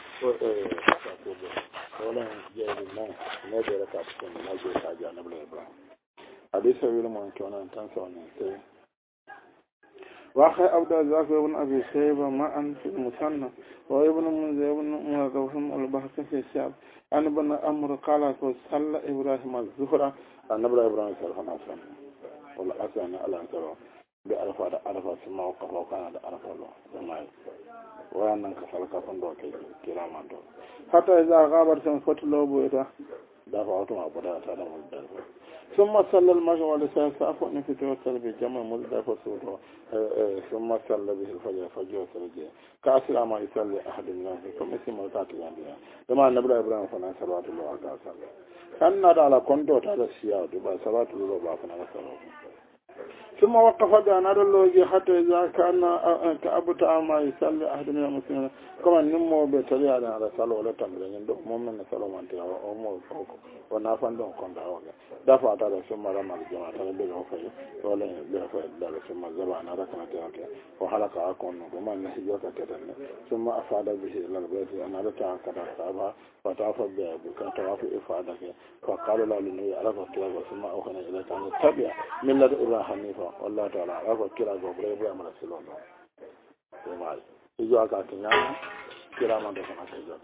ولا جاي لنا نجى لك أحسن نجى حاجة نبلا إبراهيم حديث يقول ما كنا نتنسون نتي وأخي أبدا ذاك ابن أبي شيبة معا في المثنى وابن منذر ابن مرغوهم البحث في الشعب أن ابن أمر قال صلى إبراهيم الظهر أن نبلا إبراهيم صلى الله عليه وسلم ولا أسأل على أنتظر بعرفة ثم وقف وكان على عرفة الله جماعي وأن كسلك فندق كراما دو حتى إذا غابت سنفت له بيته دفعتم أبدا تعلم الدرب ثم صلى المغرب ولسان سافو ان في توصل بجمع مزدلفه سوره ثم صلى به الفجر فجر سرجه كاسر ما يصلي احد الناس كما سمع تاكيان لما النبي ابراهيم فنا صلوات الله عليه وسلم كان على كوندو تاع الشيعة صلوات الله عليه وسلم ثم وقف بأنار الله حتى إذا كان كأبتع ما يصلي أحد من المسلمين كما نمو بتلي على صلوة ولا تمرين يندو مؤمن صلوة وانتها وأمور فوق ونافن دون كنت أولا دفع تعالى ثم رمى الجماعة تعالى بغفر ولا بغفر الله ثم زبعنا ركنا تلك وحلق عكون وما نحيوك كتن ثم أفعل به إلى البيت أنا لتعا كتا صعبها وتعرف بك تعرف إفادك فقال له لنبي عرف الكلاب ثم أخنا إلى كان يتبع من لدى إبراهيم حنيفة والله تعالى عرف الكلاب وبري إبراهيم على السلام ومعي إجوا أكاكينا كلاما دفنا كيجوا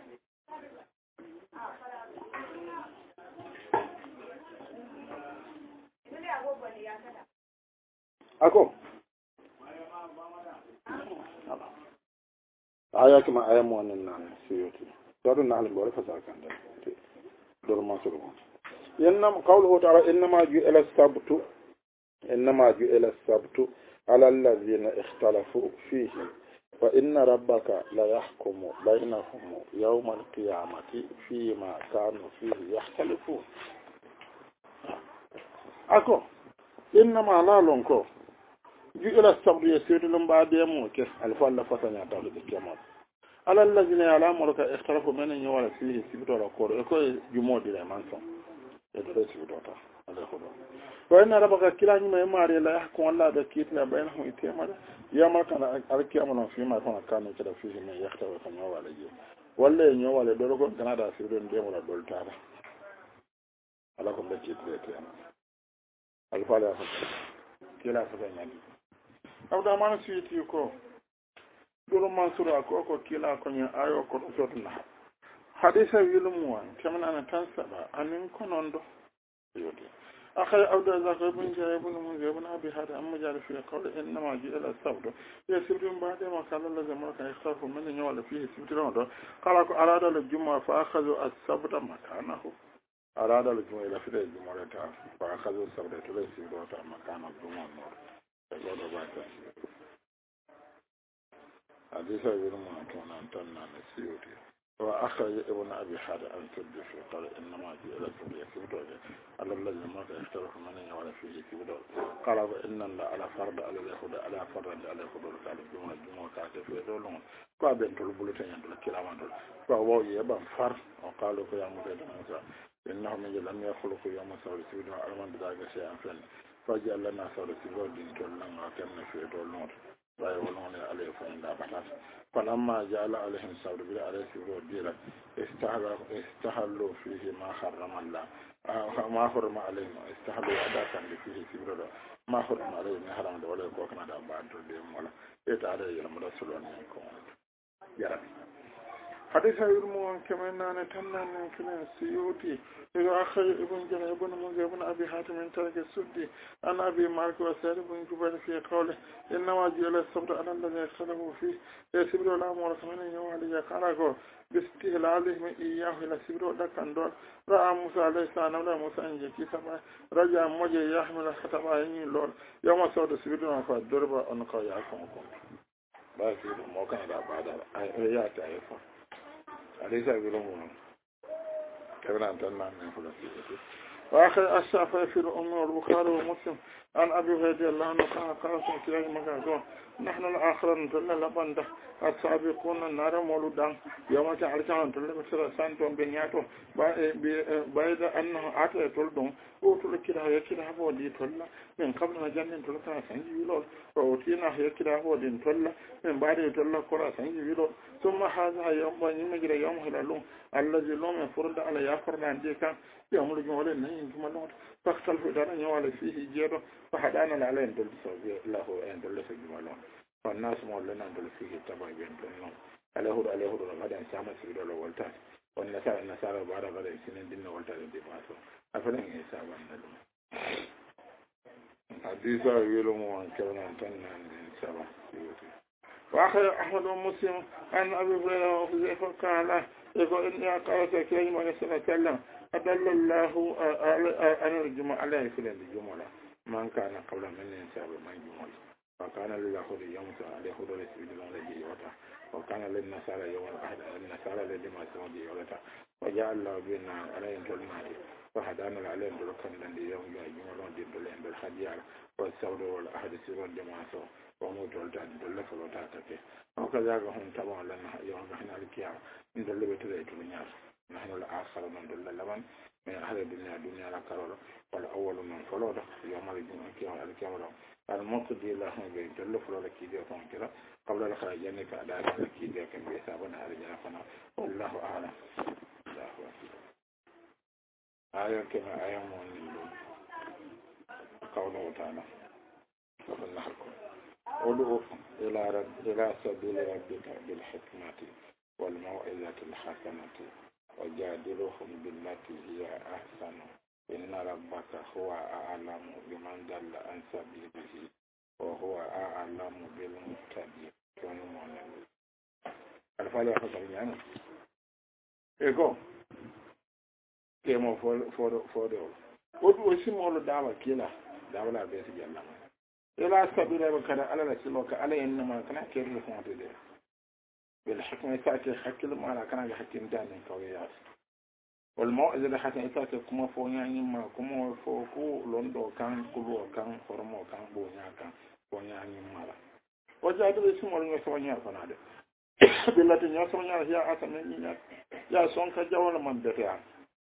أكو آيات ما آيات مواننا سيوتي دارو نحن بوري فساكن دور ما سلوه إنما قوله تعالى إنما جئل السبت على الذين اختلفوا فيه وإن ربك لا يحكم بينهم يوم القيامة فيما كانوا فيه يختلفون أكو إنما لا لونكو جئل الصبر يسير لهم بعد يموت الفا الله فتن يعطاه بالكمال على الذين يعلمون اختلفوا من يوالى فيه سبتوا القول يكون جمود إلى منصم يدرس سبتوا هذا خدا وإن ربك كلا ما يماري لا يحكم الله بكيت لا بينهم يتيمر يوم كان الكيامنا فيما كانوا كده فيه من يختلف من يوالى ولا يوالى دوركم كان هذا سبتوا ديم ولا دولتارا على كم بكيت ليتيم الفا لا كلا فتن يعني أو دامنا سيتي يكو duru mansura ko ko kila ko nya ayo ko sotna hadisa wilmuwan kamana na tansaba anin konondo yodi akhay awda zaka ibn jarir ibn munzir ibn abi hada amma jar fi qawl inma ji'ala sabdu yasibtu ba'da ma qala lazim marka yakhtafu min yawla fihi sibtu rondo qala ko arada al jumma fa akhadhu as-sabta makanahu arada al jumma ila fi al-jumma ta fa akhadhu as-sabta ila sibtu makana jumma no yodo bata حديث ابن معتون عن تنان السيوطي وأخرج ابن أبي حاتم عن سد في قال إنما جاء لكم يكبدوا على الذي ما يختلف من ولا فيه كبدوا قال إن الله على فرض على اليهود على فرض على اليهود قال الجمعة كاتب في دولهم قابل البلوتين عند الكلام دول فهو يبان فر وقالوا يا مولد موسى إنهم لم يخلقوا يوم سور سيدنا أرمان بذلك شيئا فن فجعل لنا سور سيدنا دين تولنا وكمنا في دولهم ويقولون عليه فإن لا بحث فلما جعل عليهم الصبر بلا عليه سبيل الدين استحلوا فيه ما حرم الله ما حرم عليهم استحلوا أداة فيه سبيل ما حرم عليهم حرم ولا يكون هذا بعد الدين ولا يتعالى يلم رسول الله يا رب حديث يرمون كما أننا تنان كنا السيوطي إذا أخرج ابن جرير ابن منذر ابن أبي حاتم من ترك السدي أن أبي مالك وسائر بن جبير في قوله إنما جعل الصبر على الذي اختلفوا فيه يسبر الأمر كمان يوالي قال باستهلالهم إياه إلى سبر لكن دول رأى موسى عليه السلام ولا موسى أن يجي سما رجع موجه يحمل الخطبائين لول يوم صوت سبرنا فالضرب أنقى يعكمكم بس موكان هذا بعد آيات آيات أليس يقولون كبرنا أن تنام من فلسطين وآخر الشافعي في الأم والبخاري ومسلم عن أبي هريرة الله عنه قال كلا مكان نحن الآخرون نتلنا لبنده السابقون النار مولودان يوم تعالى نتلنا مثل سانتون بنياتو بعد أنه أتى تلدون وتل كلا يكلا هو دي تلا من قبل ما جنن تلنا سنجي لول وأتينا يكلا هو دي تلا من بعد تلا كلا سنجي لول ثم هذا يوم يمجري يوم هلالون الذي لم يفرد على يافر عندك يوم الجمعة نين ثم لون فاختلف دارا يوم فيه جيرو فحدانا على أن تلسوا له أن تلسوا الجمعة فالناس مولنا أن فيه تبع بين لون عليه غدا سامة سيد الله والتان والنسارة بعد غدا سنين دين والتان دفاسو أفلن يسابا ندم حديثا يلوم عن كبنا تنان سابا سيوتي وآخر أحمد ومسلم عن أبي هريرة وحذيفة قال يقول إني قالت كلمة يسأل أدل الله أن الجمعة عليه في الجمعة من كان قبل من ينساب من جمعة وكان للأخذ يوم عليه خضر سبيل الله لجيوتا وكان للنسارة يوم الأحد النسارة لدما سمى جيوتا وجاء الله بنا عليهم تلمات وحدانا عليهم دلوكا لدي يوم جمعة دين دلين بالحجيال والسود والأحد سبيل الجماعة وموت والتعد دلك والتعتك وكذلك هم تبعوا لنا يوم نحن الكيام من دلبة ذات الناس نحن الآخر من دل اللبن من أهل الدنيا لكرر والأول من فلوده يوم الكيام المقضي لهم بيدل فلوده كيدي وفنكرا قبل الخراجين كأداء كيدي كم بيسابنا على جنفنا والله أعلم الله أكبر آية كما آية من قوله تعالى وقلنا لكم ادعو إلى سبيل ربك بالحكمة والموعظة الحسنة وجادلهم بالتي هي أحسن إن ربك هو أعلم بمن ضل عن سبيله وهو أعلم بالمهتدين الفالي أخذ يعني إيكو كيمو فودو ودو اسمه دعوة كلا دعوة لا بيس جلما إلى سبيل ربك على رسولك على إنما كان كيف يفهم تدير بالحكمة تأتي حكي لما أنا كان يحكي داني كويات wal mau'izatu hasan ita ke kuma fo nyaani ma kuma fo ko londo kan kulo kan formo kan bo nyaaka fo nyaani mala o jaadu simol ngi so nyaa fanade billati nyaa so nyaa ya asame nyaa ya son ka jawala man bete ya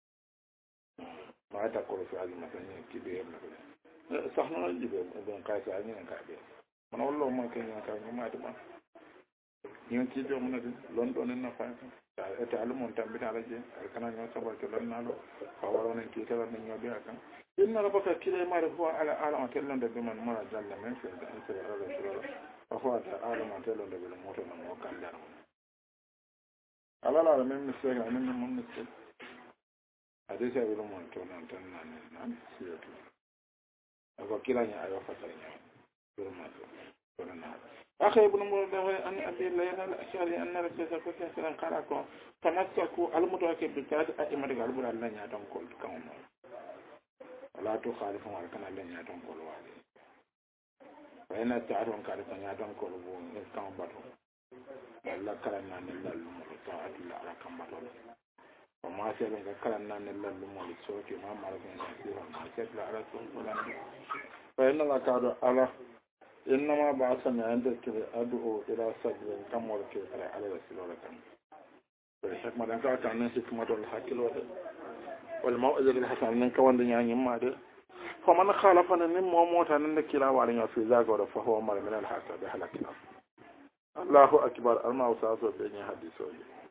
ma ta ko fi azima tan kibe na sax na jibe ben kay sa ni ka be man wallo mo ke nyaa ka ma ta ba ñu ci do mo na londo na fa ete alumon tambita ala je kana ñoo sabal to lan nalo fa warone ki kala men ñoo be akan inna rabbaka kila ma rafu ala alama tellonde be man ma jalla men fe da en sebe ala sura fa fa ta alama tellonde be moto na mo kan dara ala la men mi se ga men mon mi se ade se be mon to nan tan nan siyoto ako kila nya ayo fa tay nya sura ma to na أخي ابن مردوي أن أبي ليلى الأشعري أن رسول الله صلى الله عليه وسلم قال لكم تمسكوا المتوكل بالكاد أئمة القلب لن يعتم كل كون ولا تخالفوا على كان لن يعتم كل واحد فإن تعرفون كارثة يعتم كل بون كون بطل ولا كلنا نلا المرطاعة إلا على كم بطل وما سيرك كلنا نلا المرطاعة ما مرضنا نسيرا ما سيرك على سلطان فإن الله كاد على إنما بعثني عندك أدعو إلى صدر كم ولك على رسول الله كم بالحكمة أنك كان حكمة الحكيل والموعظة الحسنة من كون دنيا يمادة فمن خالفنا نمو موتا نكلا وعلينا في ذاك فهو مر من الحق بحلقنا الله أكبر الماء وساسو بيني حديثه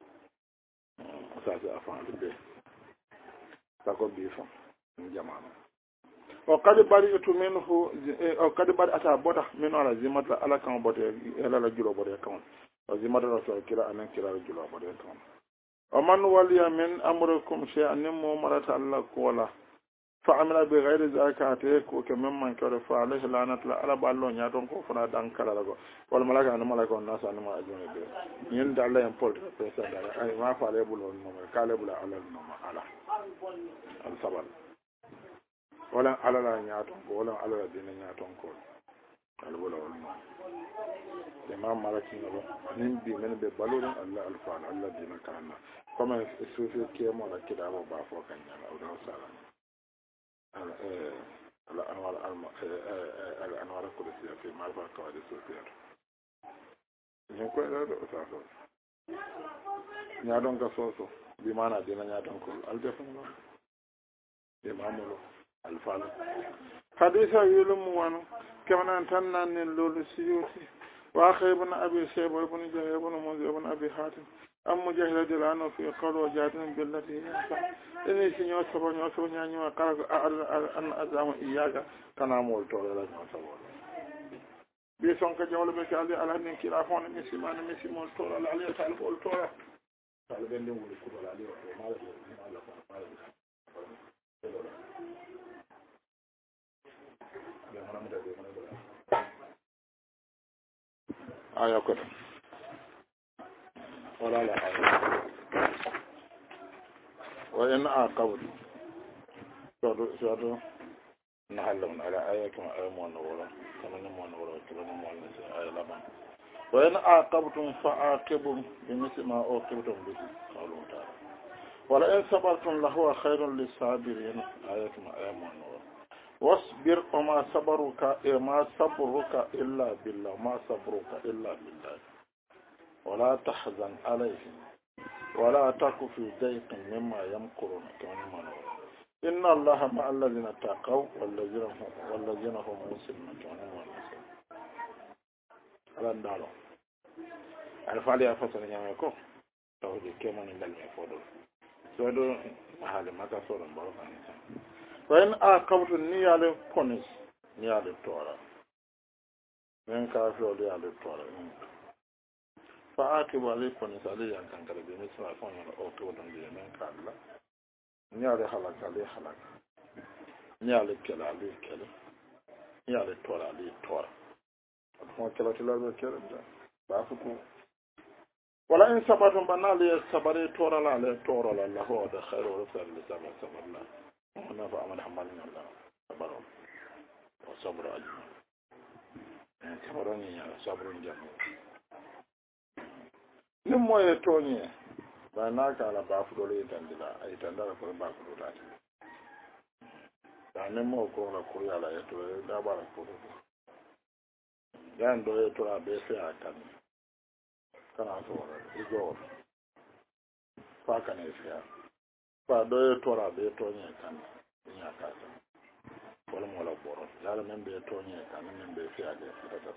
وساسو أفعال به تقول بيفهم من جماعنا وقد برئت منه او قد برئت بودا من على زمت على كان بودا الى الجلو بودا كان وزمت رسول كلا ان كلا الجلو بودا كان ومن ولي من امركم شيئا نمو مرت الله كولا فعمل بغير ذاك وكمن من كرف عليه لعنه على بالون يا دون كو فنا دان كلا لغو والملائكه ان ملائكه الناس ان ما اجون به ين دال لا يمبول بيسا دال اي ما فالي بولون نو كالي بولا على نو على الصبر wala ala la nyaaton ko wala ala la dina nyaaton ko ala wala wala imam malaki ngalo nin bi men be balon alla alfan alla dina kana comme sufi ke mo la kida bo ba fo kan nyala o do sala ala anwar al anwar ko de fi malfa ko de sufi ni ko da do sa so nyaaton ka so bi mana dina nyaaton ko al defan lo imamulo الفعل حديث يلم وانو كما أنتنا نلول السيوتي وآخر ابن أبي سيب وابن جهل ابن موزي ابن أبي حاتم أم مجاهد جلانو في قول وجادن بالتي هي إني سنيو سبا نيو سبا نيو وقالك أن أزام إياك كان أمول طول لك سبا بيسون كجول بكالي على أن كرافون مسيمان مسيمول طول على تعالى قول طول تعالى بندم ولكل عليه وما آية كده ولا لا وإن عاقبت شهدوا نحلهم على آية كما آية مونورة كما نمونورة كما نمونورة آية لبن وإن عاقبتم فعاقبوا بمثل ما عوقبتم به قالوا تعالى ولئن صبرتم لهو خير للصابرين آية كما آية مونورة واصبر وما صبرك إلا بالله ما صبرك إلا بالله ولا تحزن عليهم ولا تك في ضيق مما يمكرون كما إن الله مع الذين اتقوا والذين هم مسلمون كما على الدار الفعل يفصل يامكو توجي كما نلم يفضل سودو محل ما تصور بارك وإن أعقبت نيال بونس نيال تورا من كافر نيال تورا فأعقب عليه بونس عليه كان كذا مثل ما فون أو تورا من كارلا نيال حلاك عليه حلاك نيال كلا عليه كلا نيال تورا عليه تورا ما كلا كلا كلا بافكو ولا إن صبرتم بنالي صبري تورا لا عليه تورا لا هو ده خير ورسال لسما صبر الله أنا فأمر حمالنا الله صبر وصبر أجمع صبرني يا صبر جميل نمو يتوني ba na ka la ba fu le tandila ai tandara ko ba fu da ta ne mo ko la ko ya la to da ba la ko yan do to la be se akan kana to ijo fa kana fiya fa do to la be to nya kan nya ka ta wala mo la boro yalla men be to nya kan men be fiya de fita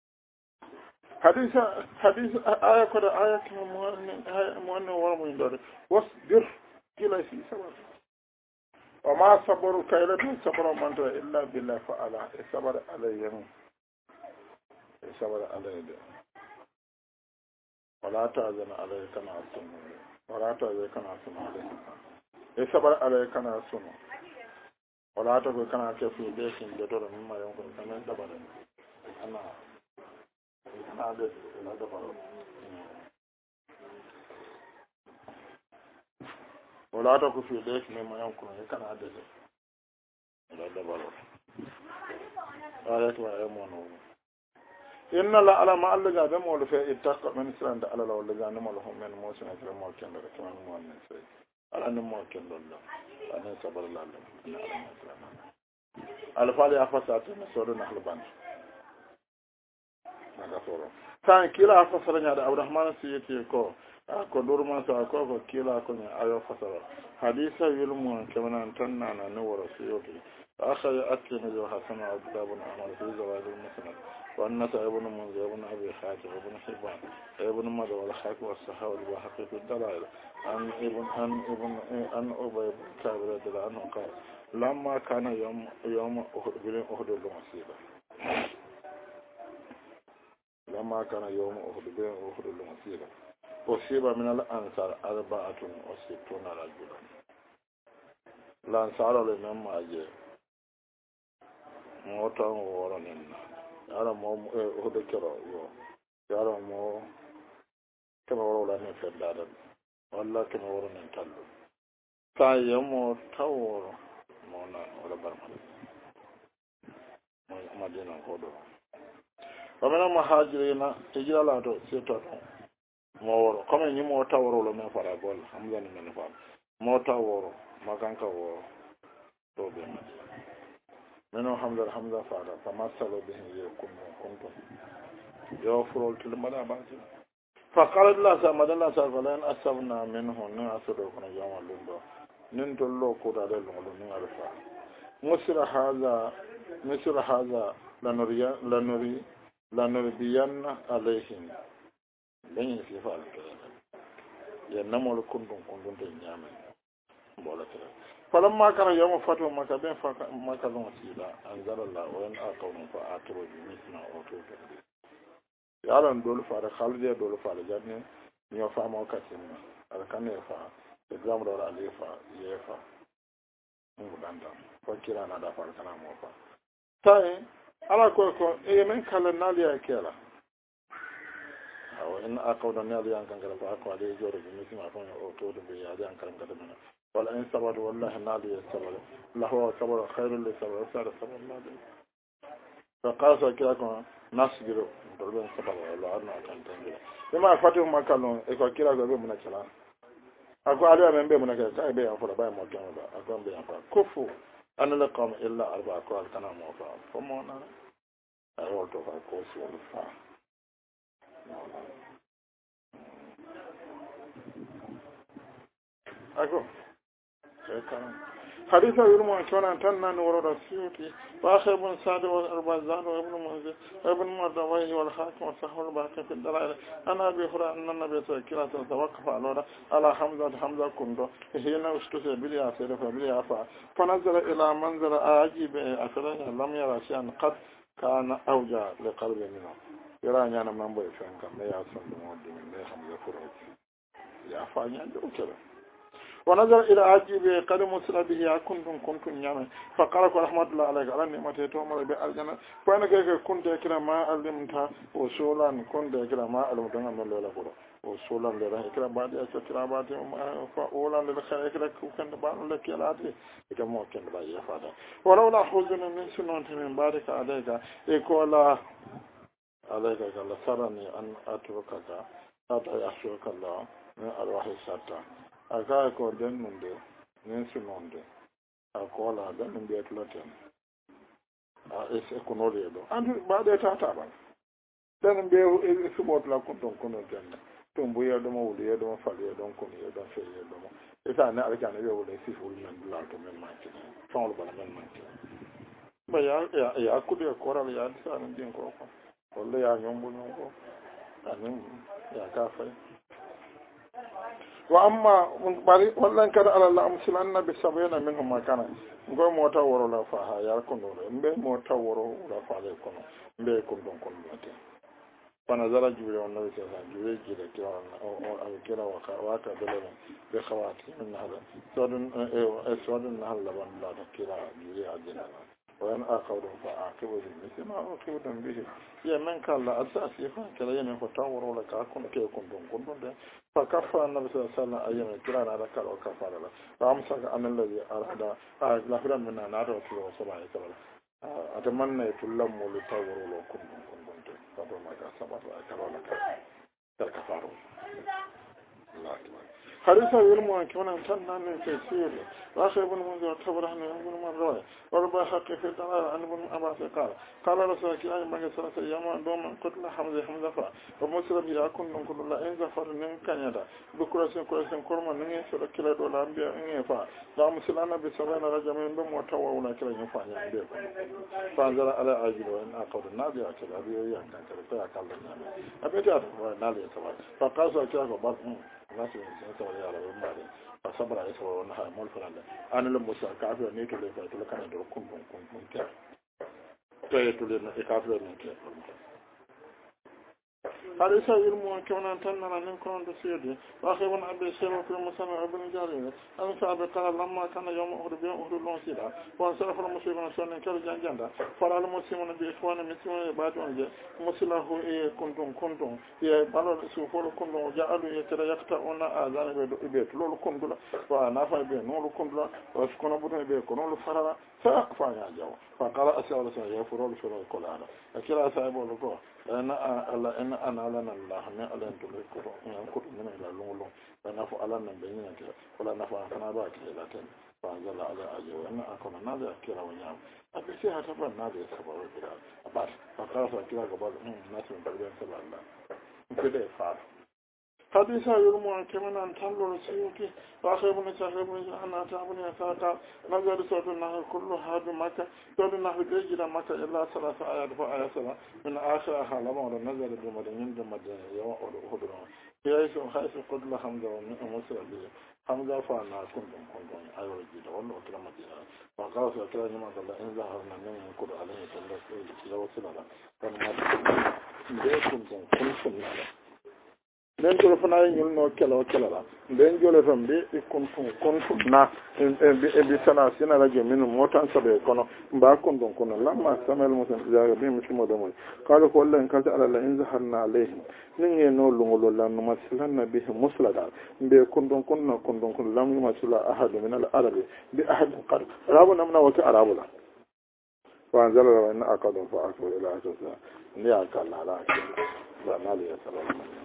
hadith aya ko da aya ko mo wala mo ndore wasbir kila fi sabab wa ma sabaru kayla min sabara man ta illa billah fa ala sabara alayhim sabara alayhi wala ta zana alayhi kana sunu wala ta zai kana sunu alayhi sabara alayhi kana sunu wala ta ko kana ke fi de sin de to min ma yon ko kana dabara ana da na dabara wala ta ko fi de min ma yon ko kana da dabara ayatu wa amono inna la ala ma allaga be mo fe ittaqa min siranda ala la wala ganna mo men mo sina fe mo kendo rek man mo men fe ala ni mo kendo la ana sabar la ala fali afasata na sodo na halban na da soro tan kila afasara nya da abdurrahman siyati ko ko durma sa ko kila ko nya ayo fasara hadisa yulmu kamana tanna na wara siyoti أخذ أكرم وحسن عبد بن عمر في زواج المسند والنسى ابن منذر ابن أبي حاتم ابن حبان ابن مدى والحاكم والصحابة والحقيق في الدلائل عن أبي بن كعب رضي الله عنه قال لما كان يوم أحد المصيبة لما كان يوم أحد المصيبة أصيب من الأنصار 64 رجلا الأنصار لمن أجي mota woro nen ara mo hodo kero yo yara mo kema woro la ne fedda walla kema woro nen tallo ka yamo taworo mo na wala barma mo madina hodo wamena mahajirina hijira la to seto mo woro comme ni mo taworo lo men fara bol hamza ni men fara mo taworo makanka woro to be منو حمزة فعلا فمثلوا به كنتم يوفروا الكلمة باجي فقال الله سامد الله سأفلين أسبنا منه نأسدوكنا يوم اللندو ننتلو كودا للغلو نعرفا مثل هذا لنربين عليهم لن يسيفا الكلمة ينمو لكنتم تنجامين بولا كده فلما كان يوم فتح مكة بين مكة وسيلة أنزل الله وإن أقوم فأتروا بمثل أوتوك يعلم دول فارغ خالد دول فارغ جاني يوفا موكا سنة أركان يفا إسلام دور عليه فا يفا مغداندا فكيرا نادا فارغنا موفا تاي على كوكو إيه من كالن ناليا كيلا وإن أقوم ناليا أنكان كلا فأقوى عليه جوري بمثل أوتوك بيادي أنكان كلا ولا إن صبر والله نادي الصبر له صبر خير للصبر صار صبر نادي فقال سكيراكم نصبر دولبين صبر ولا أنا كان تنجي لما فاتوا ما كانوا إكوا كيراكم بمنا كلا أكو عليها من بمنا كلا كاي بيا فلا باي ما كانوا لا أكو بيا فلا كفوا أنا لقام إلا 4 أكوال كنا موفى فمونا أقول توفى كوسي والفا أكو حديث يرمى كنا تنا نور السيوطي وآخر بن سعد والبزار وابن منذر وابن مردويه والحاكم وصحب الباقي في الدلائل أنا أبي هريرة أن النبي صلى الله عليه وسلم توقف على حمزة كنت هنا اشتهي بالياسر فباليافع فنزل إلى منزل عجيب أثره لم يرى شيئا قد كان أوجع لقلب منه يرى أن من بي فانك ما يصل بمودي من لي حمزة فرعك يافع ينجو كذا ونظر إلى عجيب قد مسل به كنتم نعم فقال رحمة الله عليك على نعمته تومر بالجنة فأنا كنت كلا ما علمتها وصولا كنت كلا ما علمتها من الله فورا وصولا لله كلا بعد كلا بعد فأولا للخير كلا كان بعد لك يلاتي كما ممكن لا يفعل ولولا حزن من سنة من بارك عليك يقول alayka kala sarani an atrukaka ata yahshuka Allah min arwahi shatta aka ko den munde nen sunonde akola den mbiya tulaten a ese konole do andu baade tata ban den mbiya subot la ko don kono den to mbuya do mo wuli do mo fali do kono do feye do mo esa na ala kana be wuli sifu men la to men manti fon lo bana men manti ba ya kude ko ral ya sa nan din ko walla ya nyombo anin ya kafai wa amma bari wallan kada ala la amsil annabi sabena minhum makana ngo mota woro la fa ha yar ko no mbe mota woro la fa le kono mbe ko don ko mate pana zara jure on nabi sallallahu jure jire ki on al kira wa ka dalala be khawati min hada sodun halla ban la kira jure adina وأن آخذهم فأعقبوا مثل ما أعقبتم به يمن كان لا أساسي فكلا يمن فتاور ولا كأكون كي يكون دون فكفى النبي صلى الله عليه وسلم أيام كلا نرى كلا وكفى له فأمسك أن الذي أراد لفرا من نار وكلا وصبع كلا أتمنى يتلم ولتاور ولا كن دون فبما كسبت كلا ولا كفارو الله أكبر حديث يلمون كمان تنا من كثير وآخر ابن منذر تبرهن ابن من رواية وربا حق في الدلالة عن ابن عباس قال رسول الله من ثلاثة أيام دوما قتل حمزة فا ومسلم بيأكل من كل الله إن زفر من كندا بكرة كرما نيجي سر كلا دولا أنبياء إني فا لا مسلم بسبعين رجل من بم وتوا ولا كلا ينفعني أنبياء فانزل على أجل وإن أقول النبي أكل أبي يانك كلا كلا النبي أبي تعرف النبي تبع فقال كلا قبض nasu sun saurari a rabin mare ba sabara ya saurari wani haimul fulanda an ilin musu a kafiyar ne tule kai tule kana da kumbun kya to ya tule na kafiyar ne ke حديث علم كمان تننا نكون بسيدي وأخي بن أبي سير في مسلم ابن جرير أن سعد قال لما كان يوم أحد بيوم أحد لون سيدا وانصرف المسلمون سنة كرجان جندا فلا المسلمون بإخوان مسلمون بعدون مسله كنتم يبالو سوفور كنتم جعلوا يترى يقطعون آذان بيت لول كنتم ونافع بيت نول كنتم وسكون بدون بيت نول فرلا فأقفى جو فقال أسأل سنة يفرول فرول كل هذا أكيد أسأل له إن أنا لنا الله من ألين تلقوا من كل من إلى لون فنفع لنا بينك ولا نفع فنا باك إلى تن فأنزل على أجو أن أكون نادي أكيرا ونعم أبيسها تبع نادي سبب كذا أباس فقال فكذا قبل الناس من بعدين سبب الله كذا فعل حديث يرمون كمان أن تنظر السيوكي وآخر من ساخر من أن أتعبني أساقا نظر صوت النهر كل هذا مكة صوت النهر جيجد مكة إلا 3 آيات فآية 7 من آخرها لما نظر بمدينين بمدينة يوم أخدرون حيث قد لحمد ومسر به حمد فانا كنتم أيوة الجيدة والله أكرم مدينة وقال في أكرام نماذا الله إن ظهرنا من ينقل عليه تلك وصل الله فنما كنتم den to fana yin no kala den jole fam be kuntum na bi sana sina la min motan sabe kono ba kuntum kono lamma samal musan jaga bi mushmo da mo kala ko lan kaza ala la in zaharna alaihim nin no lungo lan maslanna bihi muslada be kuntum lam masula ahad min al arabi bi ahad qad rabuna min wa ka arabula wa anzala wa inna aqadum fa aqul ila asasa ni akalla la la mali ya sallallahu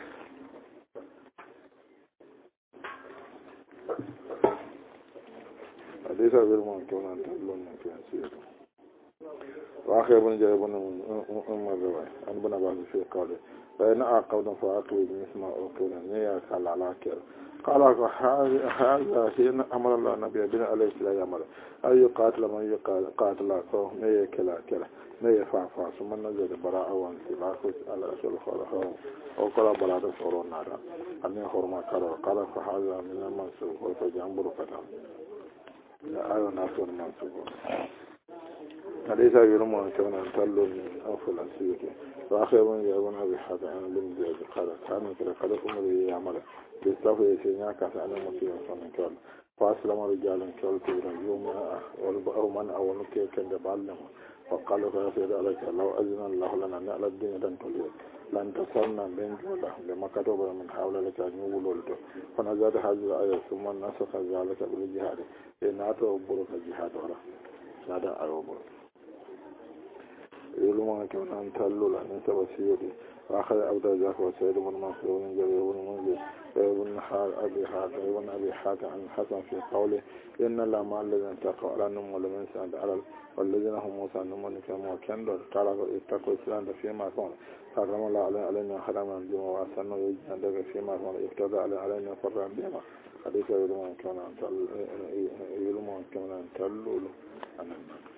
ليس بالمؤمن كون تلون في سيره واخر بن جاي بن الروايه ان بن بعض في قال فان عقد فاقوا مثل ما اقول نيا قال على كده قال هذا حين امر الله النبي بن عليه السلام امر اي يقاتل من يقاتل قوم نيا كلا نيا فافا ثم نزل براء وان سلاك على رسول الله او قال براء صورنا نارا ان حرمه قال فهذا من المنسوخ وتجنبر فتام لا أيوة ناصر منصوب ليس يرمون كمان تلو من أوفل أسيوك وآخر من يقول أبي حتى أنا بن زياد قال كان كذا قال أمري يعمل بالصف يسيني كاس على مسيح صلى كال فأسلم رجال كال كبير يوم أو من أول كي كان يبالهم وقال فيصير عليك لو أذن الله لنا نعلى الدنيا تنتلي لن تصلنا بين جوله لما كتب من حول لك أن يولد فنزاد هذه الآية ثم نسخ ذلك بالجهاد إن أتوا برك الجهاد ولا هذا أروبر يلوم كنا نتلو لأن تبصيري وآخر أبدا ذاك وسيد بن منصور بن جرير بن منذر بن أبي حاتم عن الحسن في قوله إن الله مع الذين اتقوا على النم ولمن سعد على والذين هم موسى النم كما كان قال اتقوا الإسلام فيما كان حرم الله علينا حرام الدم وأسنوا يجعل فيما كان افتدى علينا فرام بما حديث يلوم كنا نتلو عن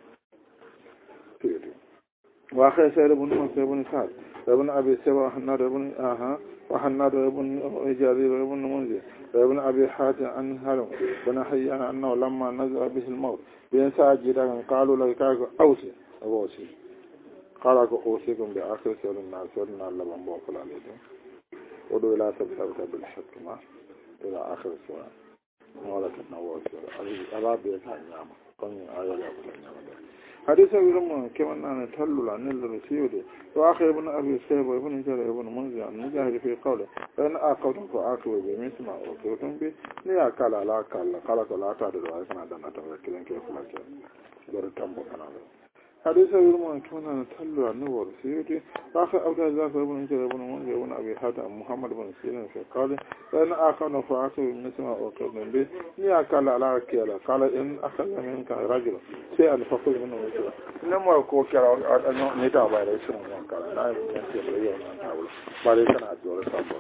النم وآخر سيد بن منصور بن سعد ابن أبي سبا وحناد ابن جرير ابن منذر ابن أبي حاتم عن هرم بن حيان أنه لما نزل به الموت بين ساجدا قالوا لك أوصي قال أوصيكم بآخر سيد الناس سيدنا لبن بوكل عليكم ودوا إلى سبيل بالحكمة إلى آخر السورة ولا تنوى السورة ألا بيك النعمة قني آية لأبو النعمة حديث يرمى كما أن تهلل عن الرسيول وآخر ابن أبي سيب وابن جرى ابن منزع المجاهد في قوله فإن آقوتم فآقبوا بمثل ما أوتيتم به ليا قال لا قال لا تعدل وعيكنا دانا تغير كيف لك برتنبو كنابه حديث يرمى كما أن تهلل عن الرسيول وآخر أبدا ذاك ابن جرى ابن منزع ابن أبي حاتم محمد بن سيرين في قوله فإن آقوتم فآقبوا بمثل ما أوتيتم به ليا قال إن أخذ منك رجل شيئا فخذ منه مثله إنما يكون كلا نتابع على اسمه كلا لا يمكن أن يكون نتابع بعد كان أجور تامبر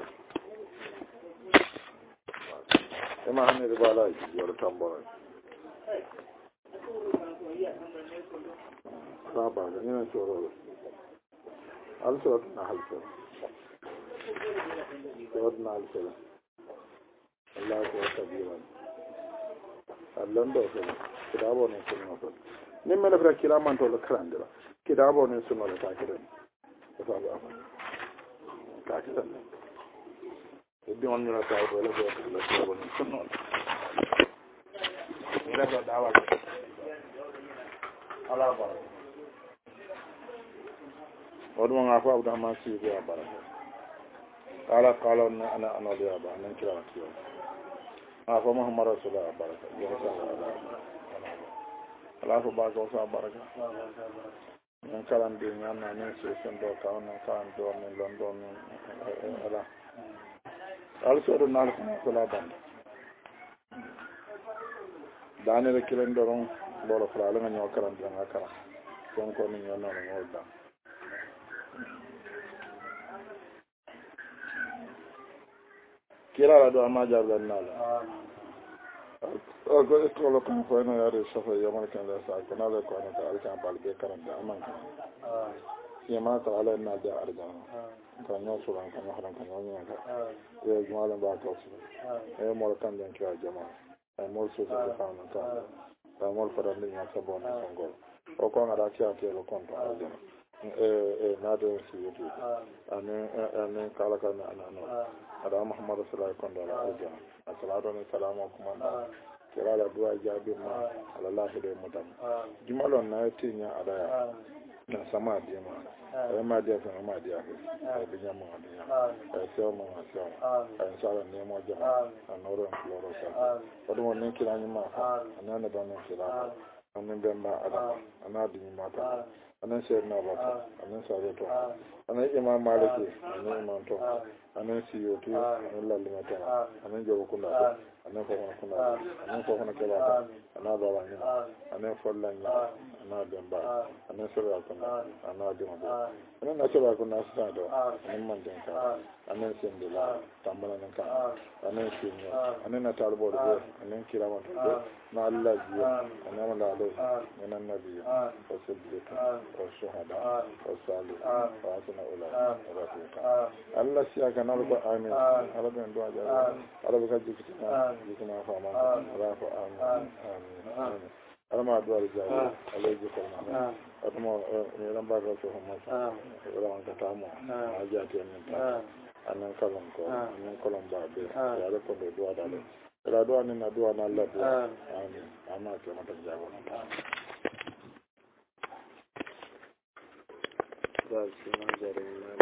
إما هم يربلا أجور تامبر تابع لأننا شورو ألسرتنا هالسر شورنا هالسر الله كبيرا اللندو سر كتابه نسمع نمنا نفرق كلام تقول كراندلا كتابه نسمع لكاكرين كتابه كاكرين يبدي من يلا تعود ولا جوا كلا كتابه نسمع ولا جوا دعوة الله بارك ودوما عفوا أبدا ما سيجي بارك قال أنا أدي أبا أنا كلا كتير عفوا محمد رسول الله بارك Allah ko ba ko sa baraka en kalam de nyamna ne so sen do ka on ka on do men london ala also do nal ko la ban dane le kilen do ron bolo fala la nyo karam de ngakara son ko ni nyono no ngolda kira la do amaja ben nala ko ko lo kan ko no yare sofa yamal kan la sa kana le ko na ta alkan balbe karam da amman yama ta ala na da arja kan no suran kan haran kan no nya ka e malam ba ka su e mo kan den kira jama'a e mo so da ka na ka da mo fara ni nya ta bon sangol o ko ngara kya ke lo kon ta arja na do si yuti ane kala kan ana ada muhammad sallallahu alaihi wasallam arja assalatu wassalamu kuma kira da duwa jabir ma alallahi da mutam jumalon na tinya adaya na sama dima ai ma dia kan ma dia ai binya mo dia ai so mo so ai sala ne mo jama anoro floro sa odo ne kira ni ma anana ba ne kira anan bemba ada anadi ni mata anan sai na ba anan sai to anan imam maliki anan imam to anan siyoti anan lalima ta anan jawo kula anan ko kuna kela ana ba wani anan fallan ya ana bemba anan sirra kuna ana dima anan na sirra kuna sa da anan man din ka anan sindila tambala nan ka anan sinyo anan na talbo da anan kirama da na Allah jiya anan la alai anan nabi wasallallahu والشهداء والصالحين وحسن أولئك رفيقا الله سياك نلقى آمين على بين دعاء جل على بكرة جكنا فما رافع آمين آمين على ما دعاء الجل على جكنا أتما نيران بارك سوهم مسا ولا أنت تامو أجاتي من تا أنا كلامكو أنا كلام بابي يا رب كل دعاء دالي لا دعاء ننا دعاء نالله دعاء آمين أما كلام تجاوبنا That's